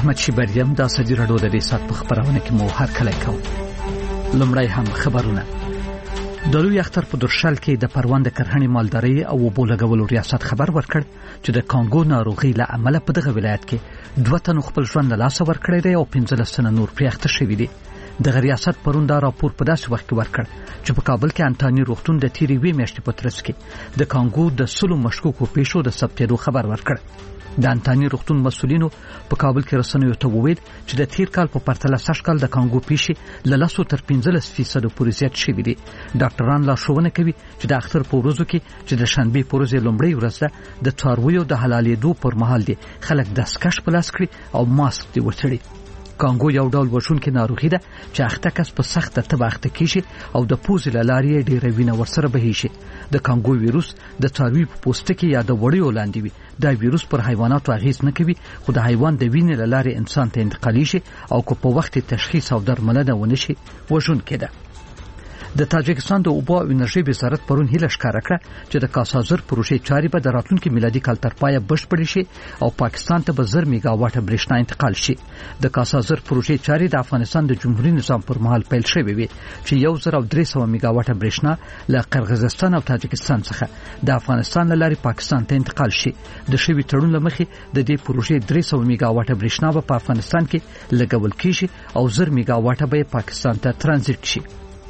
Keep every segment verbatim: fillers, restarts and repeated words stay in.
احمد شیبریم د ازادي راډیو د ریاست په خبرونه کې مو هر کله کوم. لومړی هم خبرونه. د لوی اختر په درشل کې د پروند کرهڼې مالداري او اوبو لګولو ریاست خبر ورکړ چې د کانګو ناروغي له امله په دغه ولایت کې دوه تنو خپل ژوند له لاسه ورکړی دی او پنځلس تنه نور پرې اخته شوي دي. د ریاست پرون دا راپور په داسې وخت کې ورکړ چې په کابل کې انټاني روغتون د تیرې وی میاشتې په ترڅ کې د کانګو د سلو مشکوکو پیښو د ثبتېدو خبر ورکړ. د انټاني روغتون مسؤلینو په کابل کې رسنیو ته وویل چې د تیر کال په پرتله سږ کال د کانګو پیښې له لسو تر پنځلس فیصد پورې زیات شوي دي. ډاکټران لارښوونه کوي چې د اختر په ورځو کې چې د شنبې په ورځ لومړۍ ورځ ده د څارویو د حلالېدو پر مهال دي خلک دستکش په لاس کړي او ماسک دې وتړي. کانګو یو ډول وژونکې ناروغي ده چې اخته کس په سخته تبه اخته کیږي او د پوزې له لارې ډېره وینه ورسره بهیږي. د کانګو ویروس د څاروي په پوستکي یا د وړیو لاندې وي. دا ویروس پر حیواناتو اغیز نه کوي خو د حیوان د وینې له لارې انسان ته انتقالیږي او که په وخت تشخیص او درملنه ونشي وژونکې ده. د تاجکستان د اوبو او انرژي وزارت پرون هیله ښکاره کړه چې د کاسازر پروژې چارې به د راتلونکي میلادي کال تر پایه بشپړې شي او پاکستان ته به زر میگا واټه برېښنا انتقال شي. د کاسازر پروژې چارې د افغانستان د جمهوریت نظام پر مهال پیل شوې وي چې یو زر او درې سوه میگا واټه برېښنا له قرغیزستان او تاجکستان څخه د افغانستان له لارې پاکستان ته انتقال شي. د شوي تړون له مخې د دې پروژې درې سوه میگا واټه برېښنا به په افغانستان کې لګول کیږي او زر میگا واټه به پاکستان ته ترانزیت شي.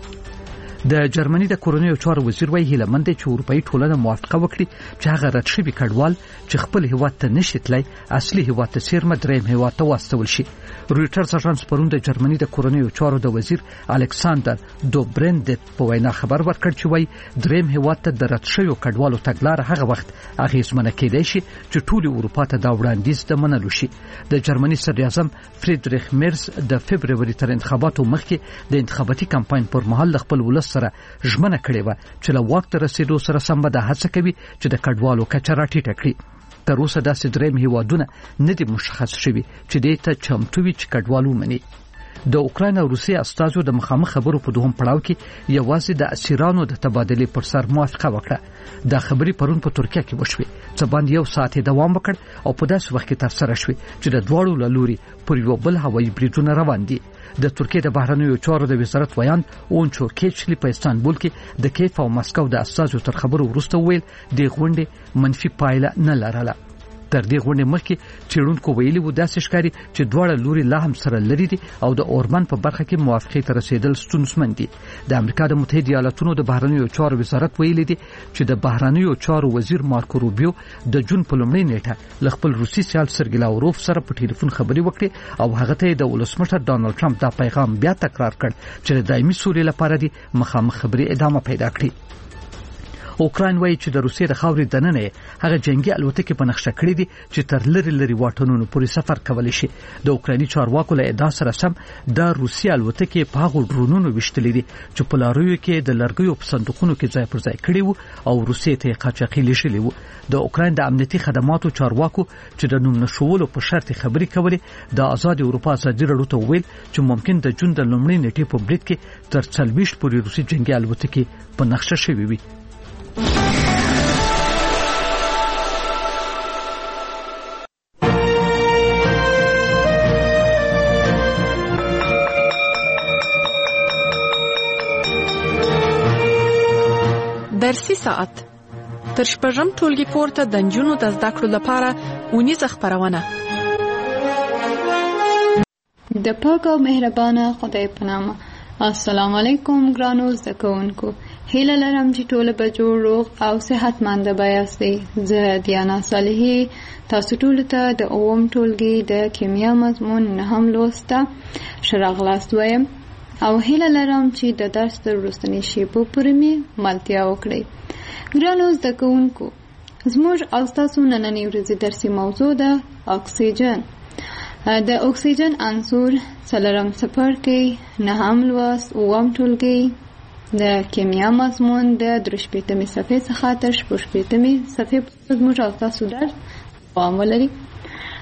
د جرمني د کورنیو چارو وزیر وایي هیله مند چې اروپאי ټولنه موافقه وکړي چې هغه رد شوي کډوال چې خپل هیواد ته نشي تلای اصلي هیواد ته څیرمه دریم هیواد ته واستول شي. رویټرز اژانس پرون د جرمني د کورنیو چارو د وزیر الکساندر دوبرند په وینا خبر ورکړ چې وایي دریم هیواد ته د رد شویو کډوالو تګلاره هغه وخت اغیزمنه کېدای شي چې ټول اروپا ته دا وړاندیز د منلو شي. د جرمني صدر اعظم فریدریخ میرز د فبرवरी تر انتخاباتو مخکې د انتخاباتي کمپاین پر مهال خپل ولس سره ژمنه کړې و چې له وخت رسیدو سره سم به د هڅه کوي چې د کډوالو کچه راټیټه کړي. تر اوسه داسې دریم هیوادونه نه دي مشخص شوي چې دې ته چمتو وي چې کډوال ومني. د اوکراین او روسیې استازو د مخامخ خبرو په دوهم پړاو کې یوازې د اسیرانو د تبادلې پر سر موافقه وکړه. دا خبرې پرون په ترکیه کې وشوې چې باندې یو ساعت دوام وکړ او په داسې وخت کې ترسره شوې چې د دواړو له لوري پر یو بل هوایي بریدونه روان دي. د ترکیه د بهرنیو چارو د وزارت ویان اونچو کېچلی په استانبول کې د کیف او مسکو د استازو تر خبرو وروسته ویل د غونډې منفي پایله نه لرله. تر دې غونډې مخکې چېرونکو ویلي و داسې ښکاري چې دواړه لوري لا هم سره لري دي او د اوربان په برخه کې موافقې ته رسیدل ستونزمن دي. د امریکا د متحده ایالاتونو د بهرنیو چارو وزارت ویلي دي چې د بهرنیو چارو وزیر مارکو روبیو د جون په لومړۍ نیټه له خپل روسي سیال سرګی لاوروف سره په ټلیفون خبرې وکړې او هغه ته د ولسمشر ډانلډ ټرمپ دا پیغام بیا تکرار کړ چې د دایمي سولې لپاره دي مخامخ خبرې ادامه پیدا کړي. اوکراین وایي چې د روسیې د خاورې دننه هغه جنگي الوتکې په نقشه کړې دي چې تر لری لری واټونو پورې سفر کولی شي. د اوکرایني چارواکو له ادعا سره سم د روسیې الوتکې په هغو ډرونونو وشتلې دي چې په لاریو کې د لرګیو په صندوقونو کې ځای پر ځای کړي وو او روسیې ته قاچاقي لېږلي وو. د اوکراین د امنیتي خدماتو چارواکو چې د نوم نشولو په شرط خبرې کولې د آزاد اروپا ازادي راډیو ته ویل چې ممکن د جون د لومړۍ نیټې په برید کې تر څلوېښت پورې روسي جنگي الوتکې په نقشه شوي وي. درسي ساعت تر شپږم ټولګي پورته د نجونو د زده کړو لپاره اونیزه خپرونه. د پاک او مهربانه خدای په نامه. السلام علیکم ګرانو زده کوونکو. هیله لرم چې ټول به جوړ روغ او صحتمند یاستئ. زه دیانا صالحی تاسو ټول ته د اووم ټولګي د کیمیا مضمون نهم لوست ته ښه راغلاست وایم او هیله لرم چې د درس تر وروستنۍ شېبو پورې مې ملتیا وکړئ. ګرانو زده کوونکو، زموږ او ستاسو نننۍ ورځې درسي موضوع ده اکسیجن. د اکسیجن عنصر څلورم څپرکی نهم لوست اووم ټولګي د کیمیا مضمون د درې شپېتمې صفحې څخه تر شپږ شپېتمې صفحې پورې زموږ او ستاسو درس دوام ولري.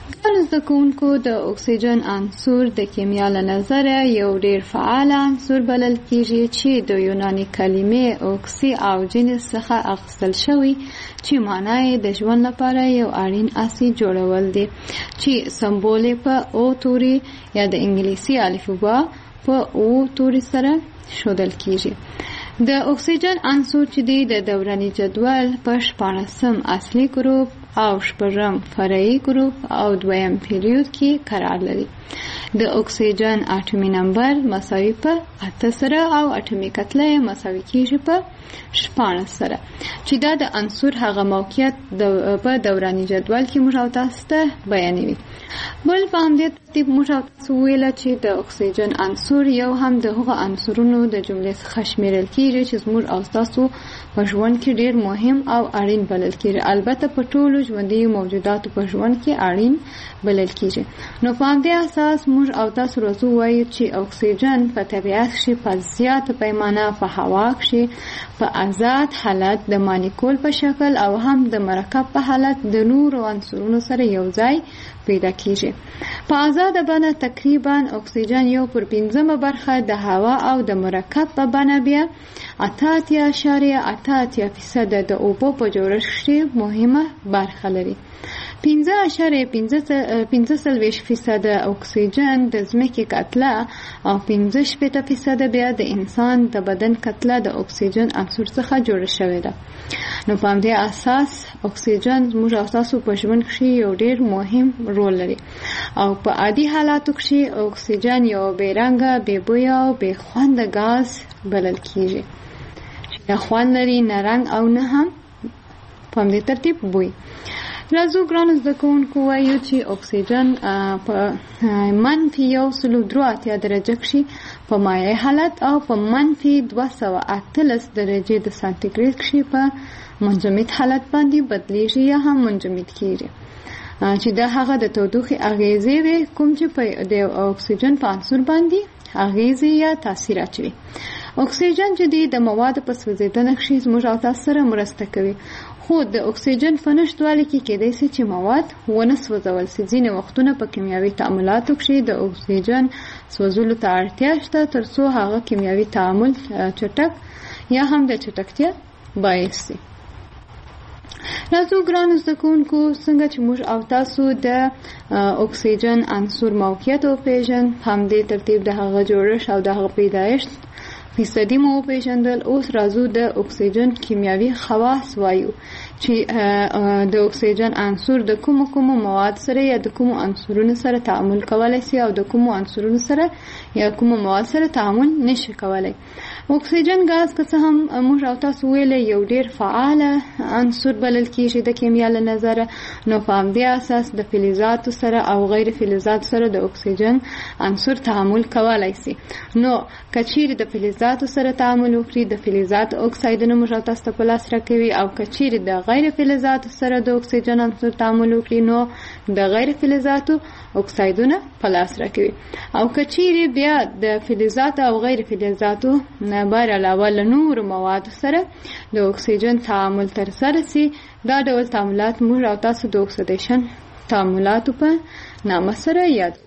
ګرانو زده کوونکو د اکسیجن عنصر د کیمیا له نظره یو ډیر فعال عنصر بلل کیږي چې د یوناني کلمې اوکسی او جنس څخه اخیستل شوی چې معنی یې د ژوند لپاره یو اړین اسید جوړول دي چې سمبول په او توري یا د انګلیسي الفبا په او توري سره ښودل کیږي. د اکسیجن عنصر چې دی د دوراني جدول په شپاړسم اصلي ګروپ او شپږم فرعي ګروپ او دویم پیریود کې قرار لري. د اکسیجن اټومي نمبر مساوي په اته سره او اټومي کتله مساوي کیږي په شپاړس سره چې دا د عنصر هغه موقعیت په دوراني جدول کې موږ او تاسو ته بیانوي. بل په همدې ترتیب موږ او تاسو ویل چې د اکسیجن عنصر یو هم د هغه عنصرونو د جملې څخه شمیرل کیږي چې موږ او تاسو په ژوند کې ډیر مهم او اړین بلل کیږي. البته په ټولو ژوندي موجوداتو په ژوند کې اړین بلل کیږي. نو په همدې اساس موږ او تاسو روزو وایو چې اکسیجن په طبیعت کې په زیاته پیمانه په هوا کې په آزاد حالت د مالیکول په شکل او هم د مرکب په حالت د نورو عنصرونو سره یو ځای پیدا کیږي. په آزاد بڼه تقریبا اکسیجن یو پر پنځمه برخه د هوا او د مرکب په بڼه بیا اته اتیا اعشاریه اته اتیا فیصد د اوبو په جوړښت کې مهمه برخه لري. پنځه اعشاریه پنځه څلوېښت فیصد اکسیجن د ځمکې کتله او پنځه شپېته فیصد بیا د انسان د بدن کتله د اکسیجن عنصر څخه جوړه شوې ده. نو په همدې اساس اکسیجن موږ او تاسو په ژوند کې یو ډیر مهم رول لري او په عادي حالاتو کې اکسیجن یو بې رنګه بې بویه او بې خونده غاز بلل کیږي چې نه خوند لري نه رنګ او نه هم په همدې ترتیب بوی. راځو ګرانو زده کوونکو وایو چې اکسیجن په منفي یو سلو درې اتیا درجه کې په مایع حالت او په منفي دوه سوه اتلس درجې د سانتیګریډ کې په منجمد حالت باندې بدلیږي یا هم منجمد کیږي چې دا هغه د تودوخې اغیزې وي کوم چې په د اکسیجن په عنصر باندې اغیزې یا تاثیر اچوي. اکسیجن چې د موادو په سوځیدنه کې زموږ او تاسو سره مرسته کوي خو د اکسیجن په نشتوالي کې کېدای شي چې مواد ونه سوځول شي. ځینې وختونه په کیمیاوي تعاملاتو کې د اکسیجن سوځولو ته اړتیا شته ترڅو هغه کیمیاوي تعامل چټک یا هم د چټکتیا باعث شي. راځو ګرانو زده کوونکو څنګه چې موږ او تاسو د اکسیجن عنصر موقعیت وپېژنو په همدې ترتیب د هغه جوړښت او د هغه پیدایښت فیصدي مو وپېژندل. اوس راځو د اکسیجن کیمیاوي خواص وایو چې د اکسیجن عنصر د کومو کومو مواد سره یا د کومو عنصرونو سره تعامل کولای شي او د کومو عنصرونو سره یا کومو مواد سره تعامل نشي کولای. اکسیجن غاز که څه هم موږ او تاسو ویل یو ډیر فعال عنصر بلل کیږي د کیمیا له نظره. نو په همدې اساس د فلزاتو سره او غیر فلزاتو سره د اکسیجن عنصر تعامل کولای شي. نو کچیر د فلزاتو سره تعامل وکړي د فلزاتو اکسایدونه موږ او تاسو په لاس راکوي او کچیر د غیر فلزاتو سره د اکسیجن عنصر تعامل وکړي نو د غیر فلزاتو اکسایدونه په لاس راکوي. او کچیر بیا د فلزاتو او غیر فلزاتو نه بر علاوه له نورو موادو سره د اکسیجن تعامل ترسره شي. دا ډول تعاملات موږ او تاسو د اکسیدیشن تعاملاتو په نامه سره یادوو.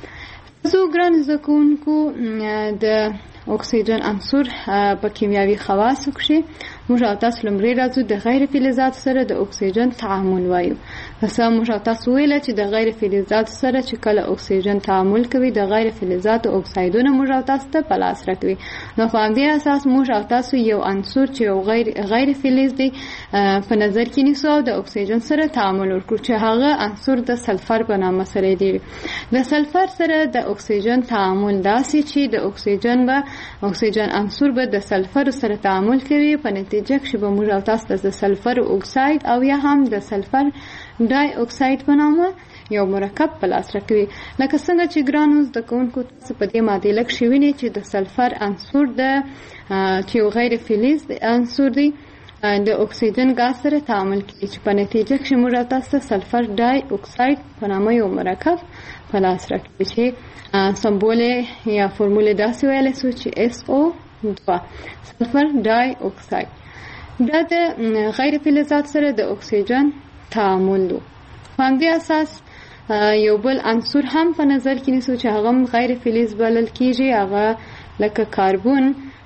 زه ګران زده کوونکو د اکسیجن عنصر په کیمیاوي خواصو کې موږ او تاسو لمړی راځو د غیر فلزاتو سره د اکسیجن تعامل وایو. مثلا موږ او تاسو ویل چې د غیر فلزاتو سره چې کله اکسیجن تعامل کوي د غیر فلزاتو اکسایدونه موږ او تاسو ته په لاس راکوي. نو په همدې اساس موږ او تاسو یو عنصر چې غیر غیر فلز دی په نظر کې نیسو او د اکسیجن سره تعامل وکړو چې هغه عنصر د سلفر په نامه سره دی. د سلفر سره د اکسیجن تعامل داسې چې د اکسیجن به اکسیجن عنصر به د سلفر سره تعامل کوي په نتیجه کې به موږ او تاسو د سلفر اکساید او یا هم د سلفر ډای اکساید په نامه یو مرکب په لاس راکوي. لکه څنګه چې ګرانو زده کوونکو تاسو په دې معادله کې وینئ چې د سلفر عنصر د چې یو غیر فلز عنصر دی د اکسیجن غاز سره تعامل کوي چې په نتیجه کې موږ تاسو سلفر ډای اکساید په نامه یو مرکب په لاس راکوي چې سمبول یا فرموله داسې ویل شو چې اس او دوه سلفر ډای اکساید. دا د غیر فلزات سره د اکسیجن تعامل دی. په همدې اساس یو بل عنصر هم په نظر کې نیسو چې هغه غیر فلز بلل کیږي، هغه لکه کاربن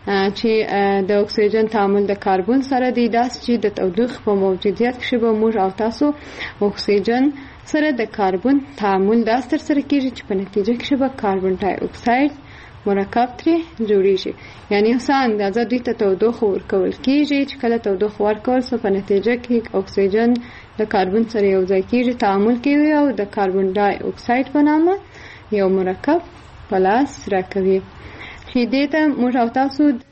چې د اکسیجن تعامل د کاربن سره دی، داس چې د تودوخې په موجودیت کې به موږ او تاسو اکسیجن سره د کاربن تعامل داس تر سره کیږي چې په نتیجه کې به کاربن ډای اکساید مرکب ترې جوړیږي. یعنی څه اندازه دوی ته تودوخه ورکول کیږي چې کله تودوخه ورکول سو په نتیجه کې اکسیجن د کاربن سره یو ځای کیږي، تعامل کوي او د کاربن ډای اکساید په نامه یو مرکب په لاس راکوي. چې دې ته موږ او تاسو د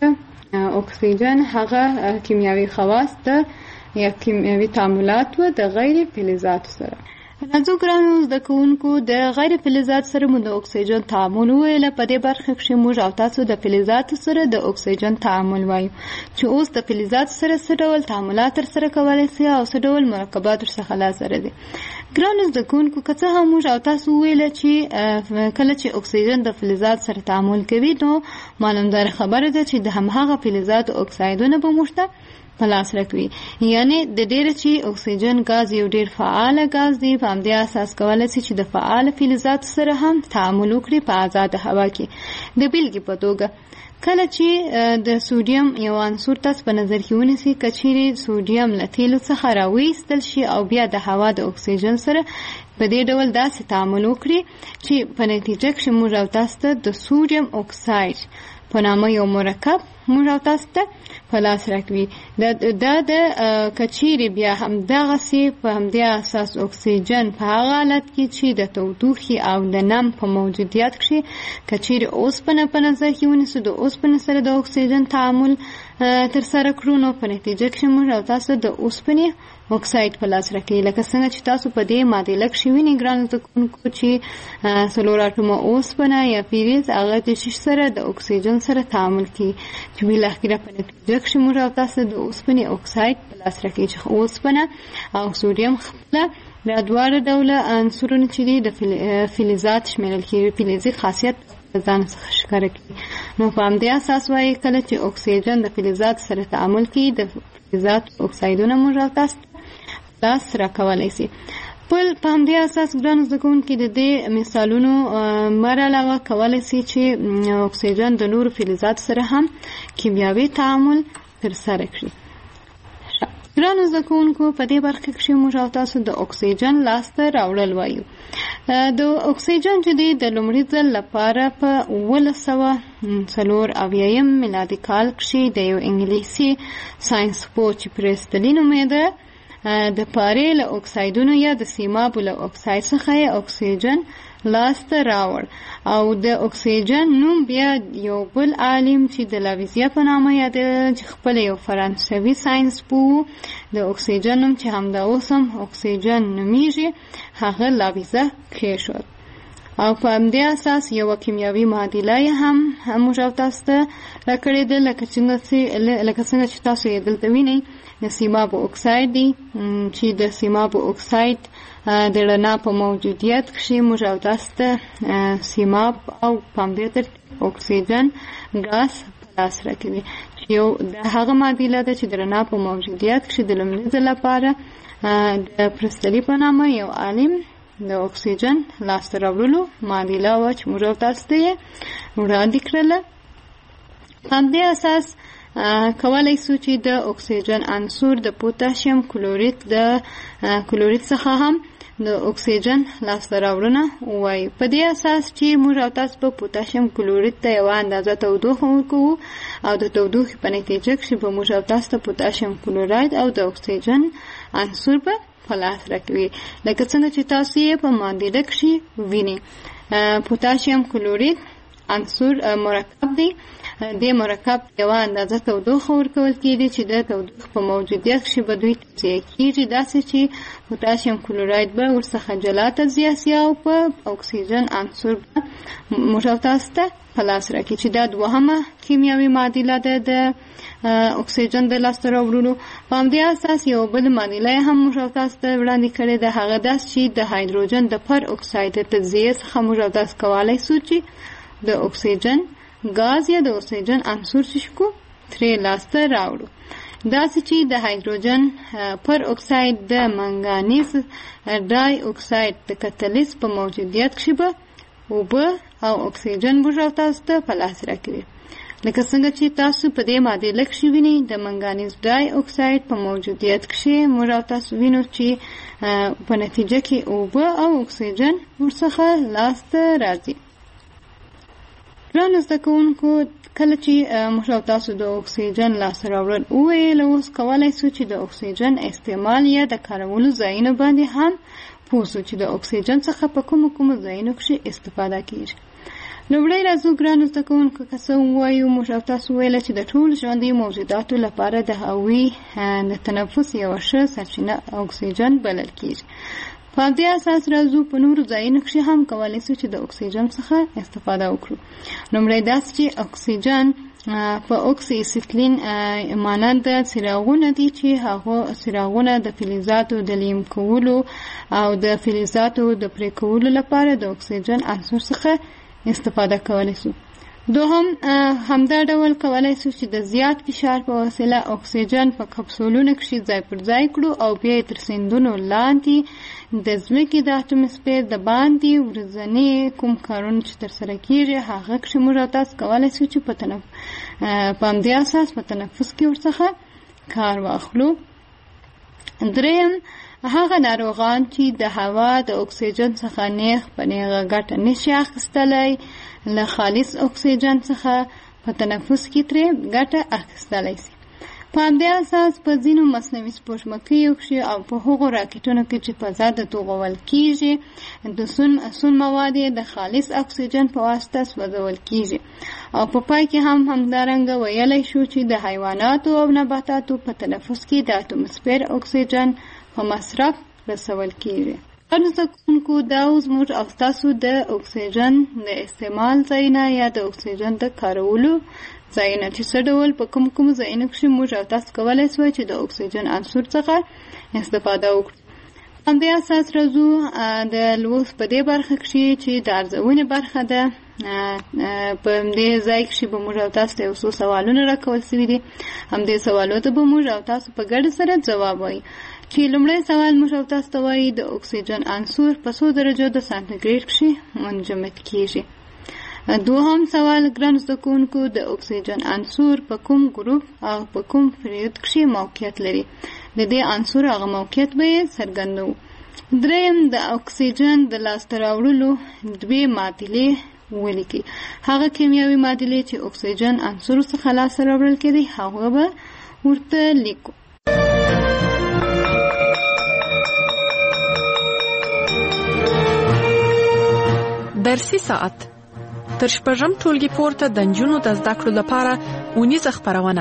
اکسیجن هغه کیمیاوي خواص د یا کیمیاوي تعاملات و د غیر فلزاتو سره. راځو ګرانو زده کوونکو د غیر فلزات سره مو د اکسیجن تعامل ویل. په دې برخه کې موږ او تاسو د فلزات سره د اکسیجن تعامل وایو چې اوس د فلزات سره څه ډول تعاملات تر سره کولای شي او څه ډول مرکبات ورڅخه لاسره دي. ګرانو زده کوونکو که څه هم موږ او تاسو ویل چې کله چې اکسیجن د فلزات سره تعامل کوي نو معلومدار خبره ده چې د همغه فلزات اکسایدونه به موږ ته په لاس راکوي. یعنی د ډیره چې اکسیجن غاز یو ډیر فعال غاز دی، په همدې اساس کولای شي چې د فعال فلزات سره هم تعامل وکړي په آزاد هوا کې. د بیلګې په توګه کله چې د سوډیم یو عنصر تاسو په نظر کې ونیسئ، کچېرې سوډیم له تیلو څخه راویستل شي او بیا د هوا د اکسیجن سره په دې ډول داسې تعامل وکړي چې په نتیجه کې موږ او تاسو ته د سوډیم اکساید په نامه یو مرکب موږ او تاسو ته په لاس راکوي. دا د کچېرې بیا همدغسې په همدې اساس اکسیجن په هغه حالت کې چې د تودوخې او د نم په موجودیت کې کچېرې اوسپنه په نظر کې ونیسو، د اوسپنې سره د اکسیجن تعامل تر سره کړو نو په نتیجه کې موږ او تاسو د اوسپنې اکساید په لاس راکوي. لکه څنګه چې تاسو په دې معادله کې وینئ ګرانو زده کوونکو چې څلور اټومه اوسپنه یا فلز هغه د شیش سره د اکسیجن سره تعامل کوي چې بالاخره په نتیجه کې موږ او تاسو د اوسپنې اکساید په لاس راکوي چې اوسپنه او سوډیم خپله د دواړه ډوله عنصرونه چې دي د فلزات شمیرل کېږي، فلزي خاصیت ځان څخه ښکاره کوي. نو په همدې اساس وایي کله چې اکسیجن د فلزات سره تعامل کوي د فلزات اکسایدونه موږ او تاسو لاس راکولی شي. بل په همدې اساس ګرانو زده کوونکي د دې مثالونو مر علاوه کولی شي چې اکسیجن د نورو فلزاتو سره هم کیمیاوي تعامل ترسره کړي. ګرانو زده کوونکو په دې برخه کې موږ او تاسو د اکسیجن لاسته راوړل وایو. د اکسیجن چې دی د لومړي ځل لپاره په اوولس سوه څلور اویایم میلادي کال کې د یو انګلیسي ساینس پوه چې پریستلي نومېده د پارې له اکسایدونو یا د سیمابو له اکساید څخه یې اکسیجن لاسته راوړ او د اکسیجن نوم بیا یو بل عالم چې د لاویزیا په نامه یادېده چې خپل یو فرانسوي ساینس پوه د اکسیجن نوم چې همدا اوس هم اکسیجن نومیږي هغه لاویزه کېښود او په همدې اساس یوه کیمیاوي معادله یې هم موږ او تاسو ته راکړې ده لکه څنګه چې تاسو یې دلته وینئ د سیمابو اکساید دی چې د سیمابو اکساید د رڼا په موجودیت کې موږ او تاسو ته سیماب او په همدې ترتیب اکسیجن ګاز په لاس راکوي چې یو د هغه معادله ده چې د رڼا په موجودیت کې د لومړي ځل لپاره د پرستلي په نامه یو عالم د اکسیجن لاسته راوړلو معادله وه چې موږ او تاسو ته یې وړاندې کړله. په همدې اساس کولای شو چې د اکسیجن عنصر د پوتاشیم کلورید د کلورید څخه هم د اکسیجن لاسته راوړنه وایي. په دې اساس چې موږ او تاسو په پوتاشیم کلورید ته یوه اندازه تودوخه ورکوو او د تودوخې په نتیجه کې به موږ او تاسو ته پوتاشیم کلوراید او د اکسیجن عنصر به په لاس راکوي. لکه څنګه چې تاسو یې په معادله کې وینئ پوتاشیم کلورید عنصر مرکب دی. د مرکب یوه اندازه تودوخه ورکول کېږي چې د تودوخې په موجودیت کې به دوی تجزیه کېږي داسې چې پوتاشیم کلوراید به ورڅخه جلا تجزیه شي او په اکسیجن عنصر به موږ او تاسو ته په لاس راکړي چې دا دوهمه کیمیاوي معادله ده د اکسیجن د لاسته راوړلو. په همدې اساس یو بل معادله هم موږ او تاسو ته وړاندې کړې ده، هغه داسې چې د هایدروجن د پر اکساید د تجزیې څخه موږ او تاسو کولی شو چې د اکسیجن ګاز یا د اکسیجن عنصر چې کو ترې لاسته راوړو. داسې چې د هایدروجن پر اکساید د منګانیز ډای اکساید د کتلیس په موجودیت کې به اوبه او اکسیجن موږ او تاسو ته په لاس راکړي. لکه څنګه چې تاسو په دې ماده لک شي ویني د منګانیز ډای اکساید په موجودیت کې موږ او تاسو وینو چې په نتیجه کې اوبه او اکسیجن ورڅخه لاس ته راځي. ګرانو زده کوونکو، کله چې موږ او تاسو د اکسیجن لاسته راوړل وویل، اوس کولی شو چې د اکسیجن استعمال یا د کارولو ځایونو باندې هم پوه شو چې د اکسیجن څخه په کومو کومو ځایونو کې استفاده کیږي. لومړی راځو ګرانو زده کوونکو، که څه ووایو، موږ او تاسو ویله چې د ټولو ژوندیو موجوداتو لپاره د هغوی د تنفس یوه ښه سرچینه اکسیجن بلل کیږي. په دې اساس راځو په نورو ځایونو کې هم کولی شو چې د اکسیجن څخه استفاده وکړو. لومړی داسې چې اکسیجن په اکسی اسیتلین مانند څراغونه دي چې هغه څراغونه د فلزاتو د لیم کولو او د فلزاتو د پرې کولو لپاره د اکسیجن عنصر څخه استفاده کولی شو. دوهم همدا ډول کولی شو چې د زیات فشار په وسیله اکسیجن په کپسولونو کې ځای پر ځای کړو او بیا یې تر سیندونو لاندې د ځمکې د اټموسفیر د باندې ورځنی کوم کارونه چې ترسره کیږي هغه کې موږ تاسو کولی شو چې په تنفس په همدې اساس په تنفس کې ورڅخه کار واخلو. دریم هغه ناروغان چې د هوا د اکسیجن څخه نیغ په نیغه ګټه نشي اخیستلی، له خالص اکسیجن څخه په تنفس کې ترې ګټه اخیستلی شي. په همدې اساس په ځینو مصنوعي سپوږمکیو کې او په هغو راکټونو کې چې فضا ته توغول کیږي د سون سون مواد د خالص اکسیجن په واسطه سوځول کیږي. او په پای کې هم همدارنګه ویلی شو چې د حیواناتو او نباتاتو په تنفس کې د اټموسفیر اکسیجن په مصرف رسول کیږي. ګرانو زده کوونکو، دا اوس موږ او تاسو د اکسیجن د استعمال ځایونه یا د اکسیجن د کارولو ځایونه چې څه ډول په کوم کوم ځایونو کې موږ او تاسو کولی شو چې د اکسیجن عنصر څخه استفاده وکړو. همدې اساس راځو د لوست په دې برخه کې چې د ارزونې برخه ده. په همدې ځای کې به موږ او تاسو ته یو څو سوالونه راکول شوي دي. همدې سوالو ته به موږ او تاسو په ګډه سره ځواب وایو. چې لومړی سوال موږ او تاسو ته وایي د اکسیجن عنصر په څو درجو د سانتیګریډ کې منجمد کیږي. دوهم سوال ګرانو زده کوونکو، د اکسیجن عنصر په کوم ګروپ او په کوم پریود کې موقعیت لري؟ د دې عنصر هغه موقعیت به یې څرګندوو. دریم د اکسیجن د لاسته راوړلو دوې معادلې ولیکئ. هغه کیمیاوي معادلې چې اکسیجن عنصر څخه لاسته راوړل کېدي هغه به ورته لیکو. درسي ساعت تر شپږم ټولګي پورته د نجونو د زده کړو لپاره اونیزه خپرونه.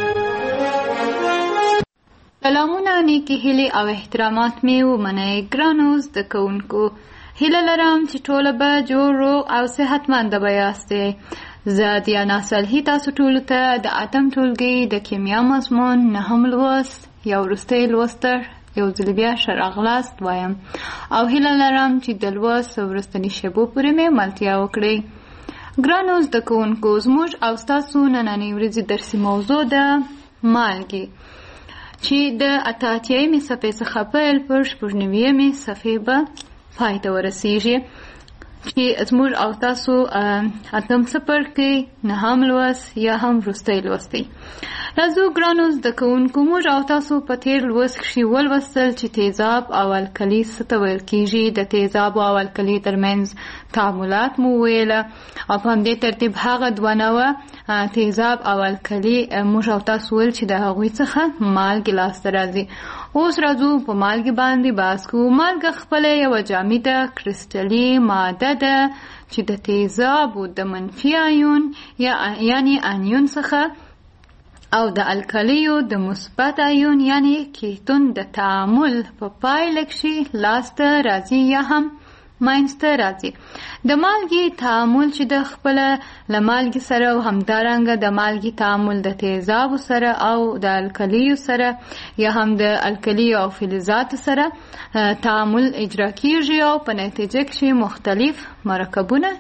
سلامونه، نیکی هیلې او احترامات مې ومنئ ګرانو زده کوونکو. هیله لرم چې ټوله به جوړ روغ او صحتمنده به یاستئ. زه دیانا صالحي تاسو ټولو ته د اتم ټولګي د کیمیا مضمون نهم لوست یا وروستی لوست یو ځل بیا ښه راغلاست وایم او هیله لرم چې د لوست وروستني شیبو پورې مې ملتیا وکړئ. ګرانو زده کوونکو، زموږ او ستاسو نننۍ ورځې درسي موضوع ده مالګې، چې د اته اتیایمې صفحې څخه پیل پر شپږ نویمې صفحې به پای ته ورسیږي، چې زموږ او تاسو اتم څپرکی نهم لوست یا هم وروستی لوست دی. راځو ګرانو زده کوونکو، موږ او تاسو په تېر لوست کښې ولوستل چې تیزاب او القلي څه ته ویل کېږي. د تیزاب او القلي ترمنځ تعاملات مو وویله او په همدې ترتیب هغه دوه نوعه تیزاب او القلي موږ او تاسو ویل چې د هغوی څخه مالګې لاسته راځي. اوس راځو په مالګې باندې بحث کوو. مالګه خپله یوه جامده کرسټلي ماده ده چې د تیزابو د منفي ایون یا یعنی انیون څخه او د الکلیو د مثبت ایون یعنی کیتون د تعامل په پایله کې لاسته راځي یا هم منځته راځي. د مالګې تعامل چې د خپله له مالګې سره او همدارنګه د مالګې تعامل د تیزابو سره او د الکلیو سره یا هم د الکلیو او فلزاتو سره تعامل اجرا کیږي او په نتیجه کې مختلف مرکبونه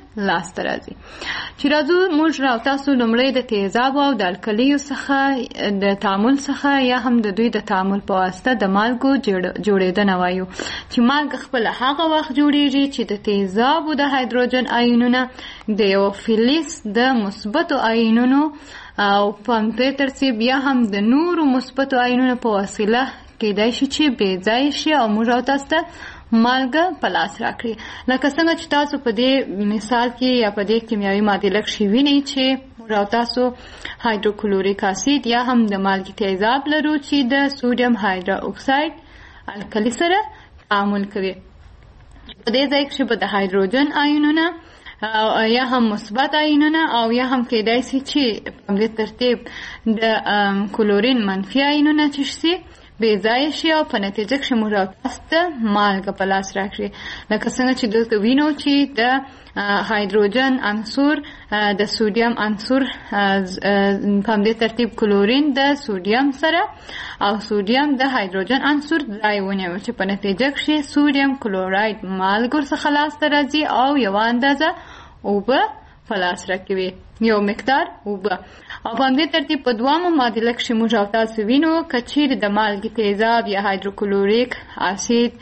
لاسته راځي. چې راځو موږ راو تاسو لومړی د تیزاب او د الکلیو څخه د تعامل څخه یا هم د دوی د تعامل په واسطه د مالګو جوړېدنه وایو. چې مالګه خپل هغه وخت جوړیږي چې د تیزاب او د هایدروجن آیونونه د یو فلز د مثبتو آیونونو او په همدې ترتیب یا هم د نورو مثبتو آیونونو په وسیله کېدای شي چې بې ځایه شي او موږ راو تاسو ته مالګه په لاس راکړي. لکه څنګه چې تاسو په دې مثال کې یا په دې کیمیاوي معادله کې وینئ چې موږ او تاسو هایدروکلوریک اسید یا هم د مالګې تیزاب لرو چې د سوډیم هایدرو اکساید الکلی سره تعامل کوي. په دې ځای کې به د هایدروجن آیونونه یا هم مثبت آیونونه او یا هم کېدای شي چې په دې ترتیب د کلورین منفي آیونونه چې شي بې ځایه شي او په نتیجه کې موږ تاسو ته مالګه په لاس راکړي. لکه څنګه چې دلته وینو چې د هایدروجن عنصر د سوډیم عنصر په همدې ترتیب کلورین د سوډیم سره او سوډیم د هایدروجن عنصر ځای ونیو چې په نتیجه کې سوډیم کلوراید مالګو څخه لاسته راځي او یوه اندازه اوبه په لاس راکوي، یو مقدار اوبه. او په همدې ترتیب په دوامه معادله کې موږ او تاسو وینو که چیرې د مالګې تیزاب یا هایدروکلوریک اسید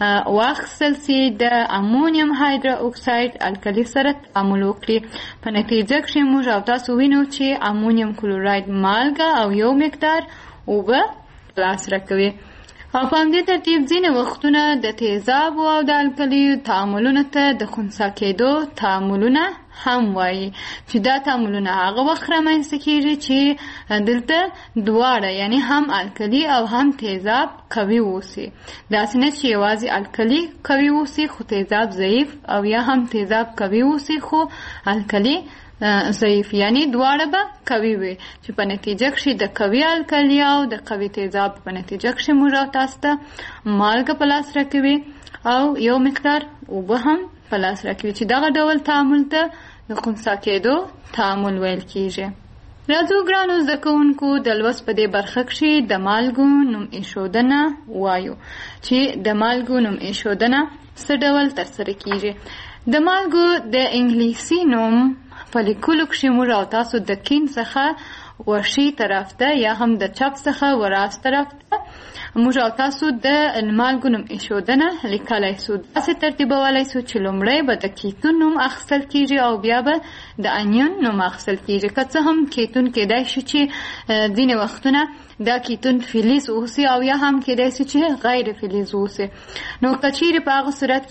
واخیستل سي د امونیم هایدرو اکساید الکلی سره تعامل وکړي، په نتیجه کې موږ او تاسو وینو چې امونیم کلوراید مالګه او یو مقدار اوبه په لاس راکوي. او په همدې ترتیب ځینې وختونه د تیزابو او د الکلیو تعاملونو ته د خنثی کېدو تعاملونه هم وایي، چې دا تعاملونه هغه وخت رامنځته کېږي چې دلته دواړه یعنی هم الکلی او هم تیزاب قوي اوسي. داسې نه چې یوازې الکلی قوي اوسي خو تیزاب ضعیف او یا هم تیزاب قوي اوسي خو الکلی ضعیف، یعنی دواړه به قوي وي چې په نتیجه کې د قوي الکلی او د قوي تیزاب په نتیجه کې موږ تاسو ته مالګه په لاس راکوي او یو مقدار اوبه هم په لاس راکوي، چې دغه ډول تعامل ته د خنثی کېدو تعامل ویل کېږي. راځو ګرانو زده کوونکو د لوست په دې برخه کې د مالګو نوم ایښودنه وایو، چې د مالګو نوم ایښودنه څه ډول ترسره کېږي. د مالګو د انګلیسي نوم په لیکلو کې موږ او تاسو د کین څخه ورشي طرف ته یا هم د چپ څخه وراس طرف ته موږ او تاسو د مالګو نوم ایښودنه لیکلی سو. داسې ترتیبولی سو چې لومړی به د کیتون نوم اخیستل کېږي او بیا به د انیون نوم اخیستل کېږي. که څه هم کیتون کېدای شي چې ځینې وختونه دا کیتون فلز اوسي او یا هم کېدای شي چې غیر فلز اوسي. نو که چیرې په هغه صورت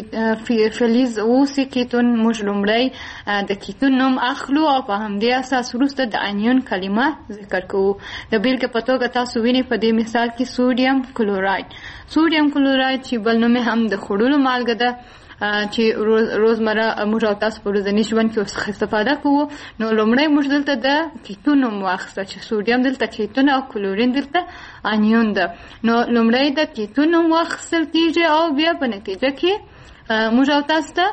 کې فلز اوسي کیتون موږ لومړی د کیتون نوم اخلو او په همدې اساس وروسته د انیون کلمه ذکر کوو. د بیلګې په توګه تاسو وینئ په دې مثال کې سوډیم کلوراید. سوډیم کلوراید چې بل نوم هم د خوړلو مالګه ده چې روزمره موږ او تاسو په ورځني ژوند کې استفاده کوو. نو لومړی موږ دلته د کیتون نوم واخیسته چې سوډیم دلته کیتون او کلورین دلته انیون ده. نو لومړی د کیتون نوم واخیستل کېږي او بیا په نتیجه کې موږ او تاسو ته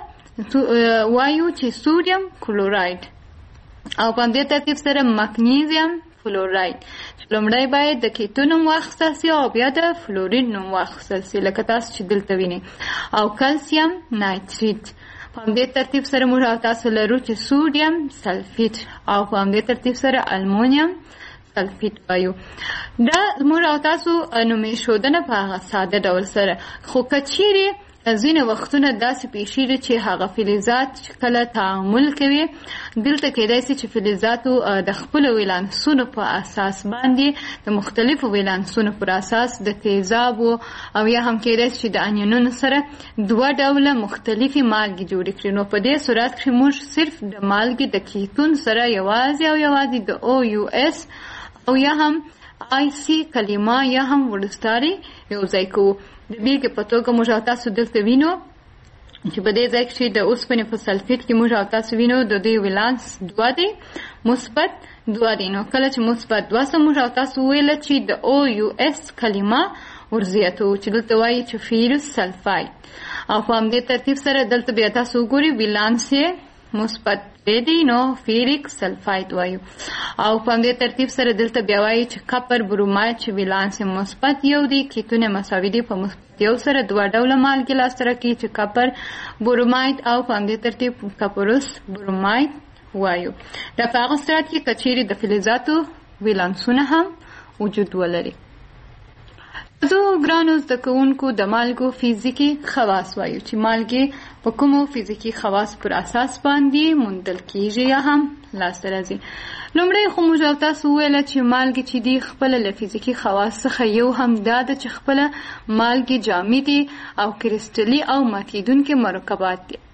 وایو چې سوډیم کلوراید او په همدې ترتیب سره مګنیزیم فلوراید. لومړی باید د کیتون نوم واخیستل سي او بیا د فلورید نوم واخیستل سي لکه تاسو چې دلته وینئ، او کلسیم نایتریت. په همدې ترتیب سره موږ او تاسو لرو چې سوډیم سلفیت او په همدې ترتیب سره المونیم سلفیت وایو. دا موږ او تاسو نوم ایښودنه په هغه ساده ډول سره، خو که چیرې ځینې وختونه داسې پیښیږي چې هغه فلزات چې کله تعامل کوي دلته کېدای شي چې فلزاتو د خپلو ولانسونو په اساس باندې د مختلفو ولانسونو پر اساس د تیزابو او یا هم کېدای شي د انیونونو سره دوه ډوله مختلفې مالګې جوړې کړي. نو په دې صورت کې موږ صرف د مالګې د کیتون سره یوازې او یوازې د او یو اس او یا هم آی سی کلمه یا هم ورستاري یو ځای کوو. د بیلګې په توګه موږ او تاسو دلته وینو چې په دې ځای کې د اوسپنې په سلفیت کې موږ او تاسو وینو د دوی ولانس دوه دی، مثبت دوه دی. نو کله چې مثبت دوه سه موږ او تاسو ویله چې د او یو اس کلمه ورزیاتو چې دلته وایي چې فیروس سلفاید. او په همدې ترتیب سره دلته بیا تاسو وګورئ ولانس یې مثبت دی نو فیریک سلفاید وایو. او په دې ترتیب سره دلته بیا وایي چې کپر بروماید چې ولانس مثبت یو دی، کیتونه مساوي دي په مثبت یو سره دوه ډوله مالګې لاسته راکوي چې کپر بروماید او په دې ترتیب کپروس بروماید وایو. دا په هغه صورت کې که چیرې د فلزاتو ولانسونه هم وجود ولري. زه ګرانو زده کوونکو د مالګو فزیکي خواص وایو چې مالګې په کومو فزیکي خواص پر اساس باندې موندل کیږي یا هم لاسته راځي. لومړی خو موږ او تاسو وویله چې مالګې چې دي خپله له فزیکي خواص څخه یو هم دا ده چې خپله مالګې جامدي او کریسټلي او ماتیدونکي مرکبات دي.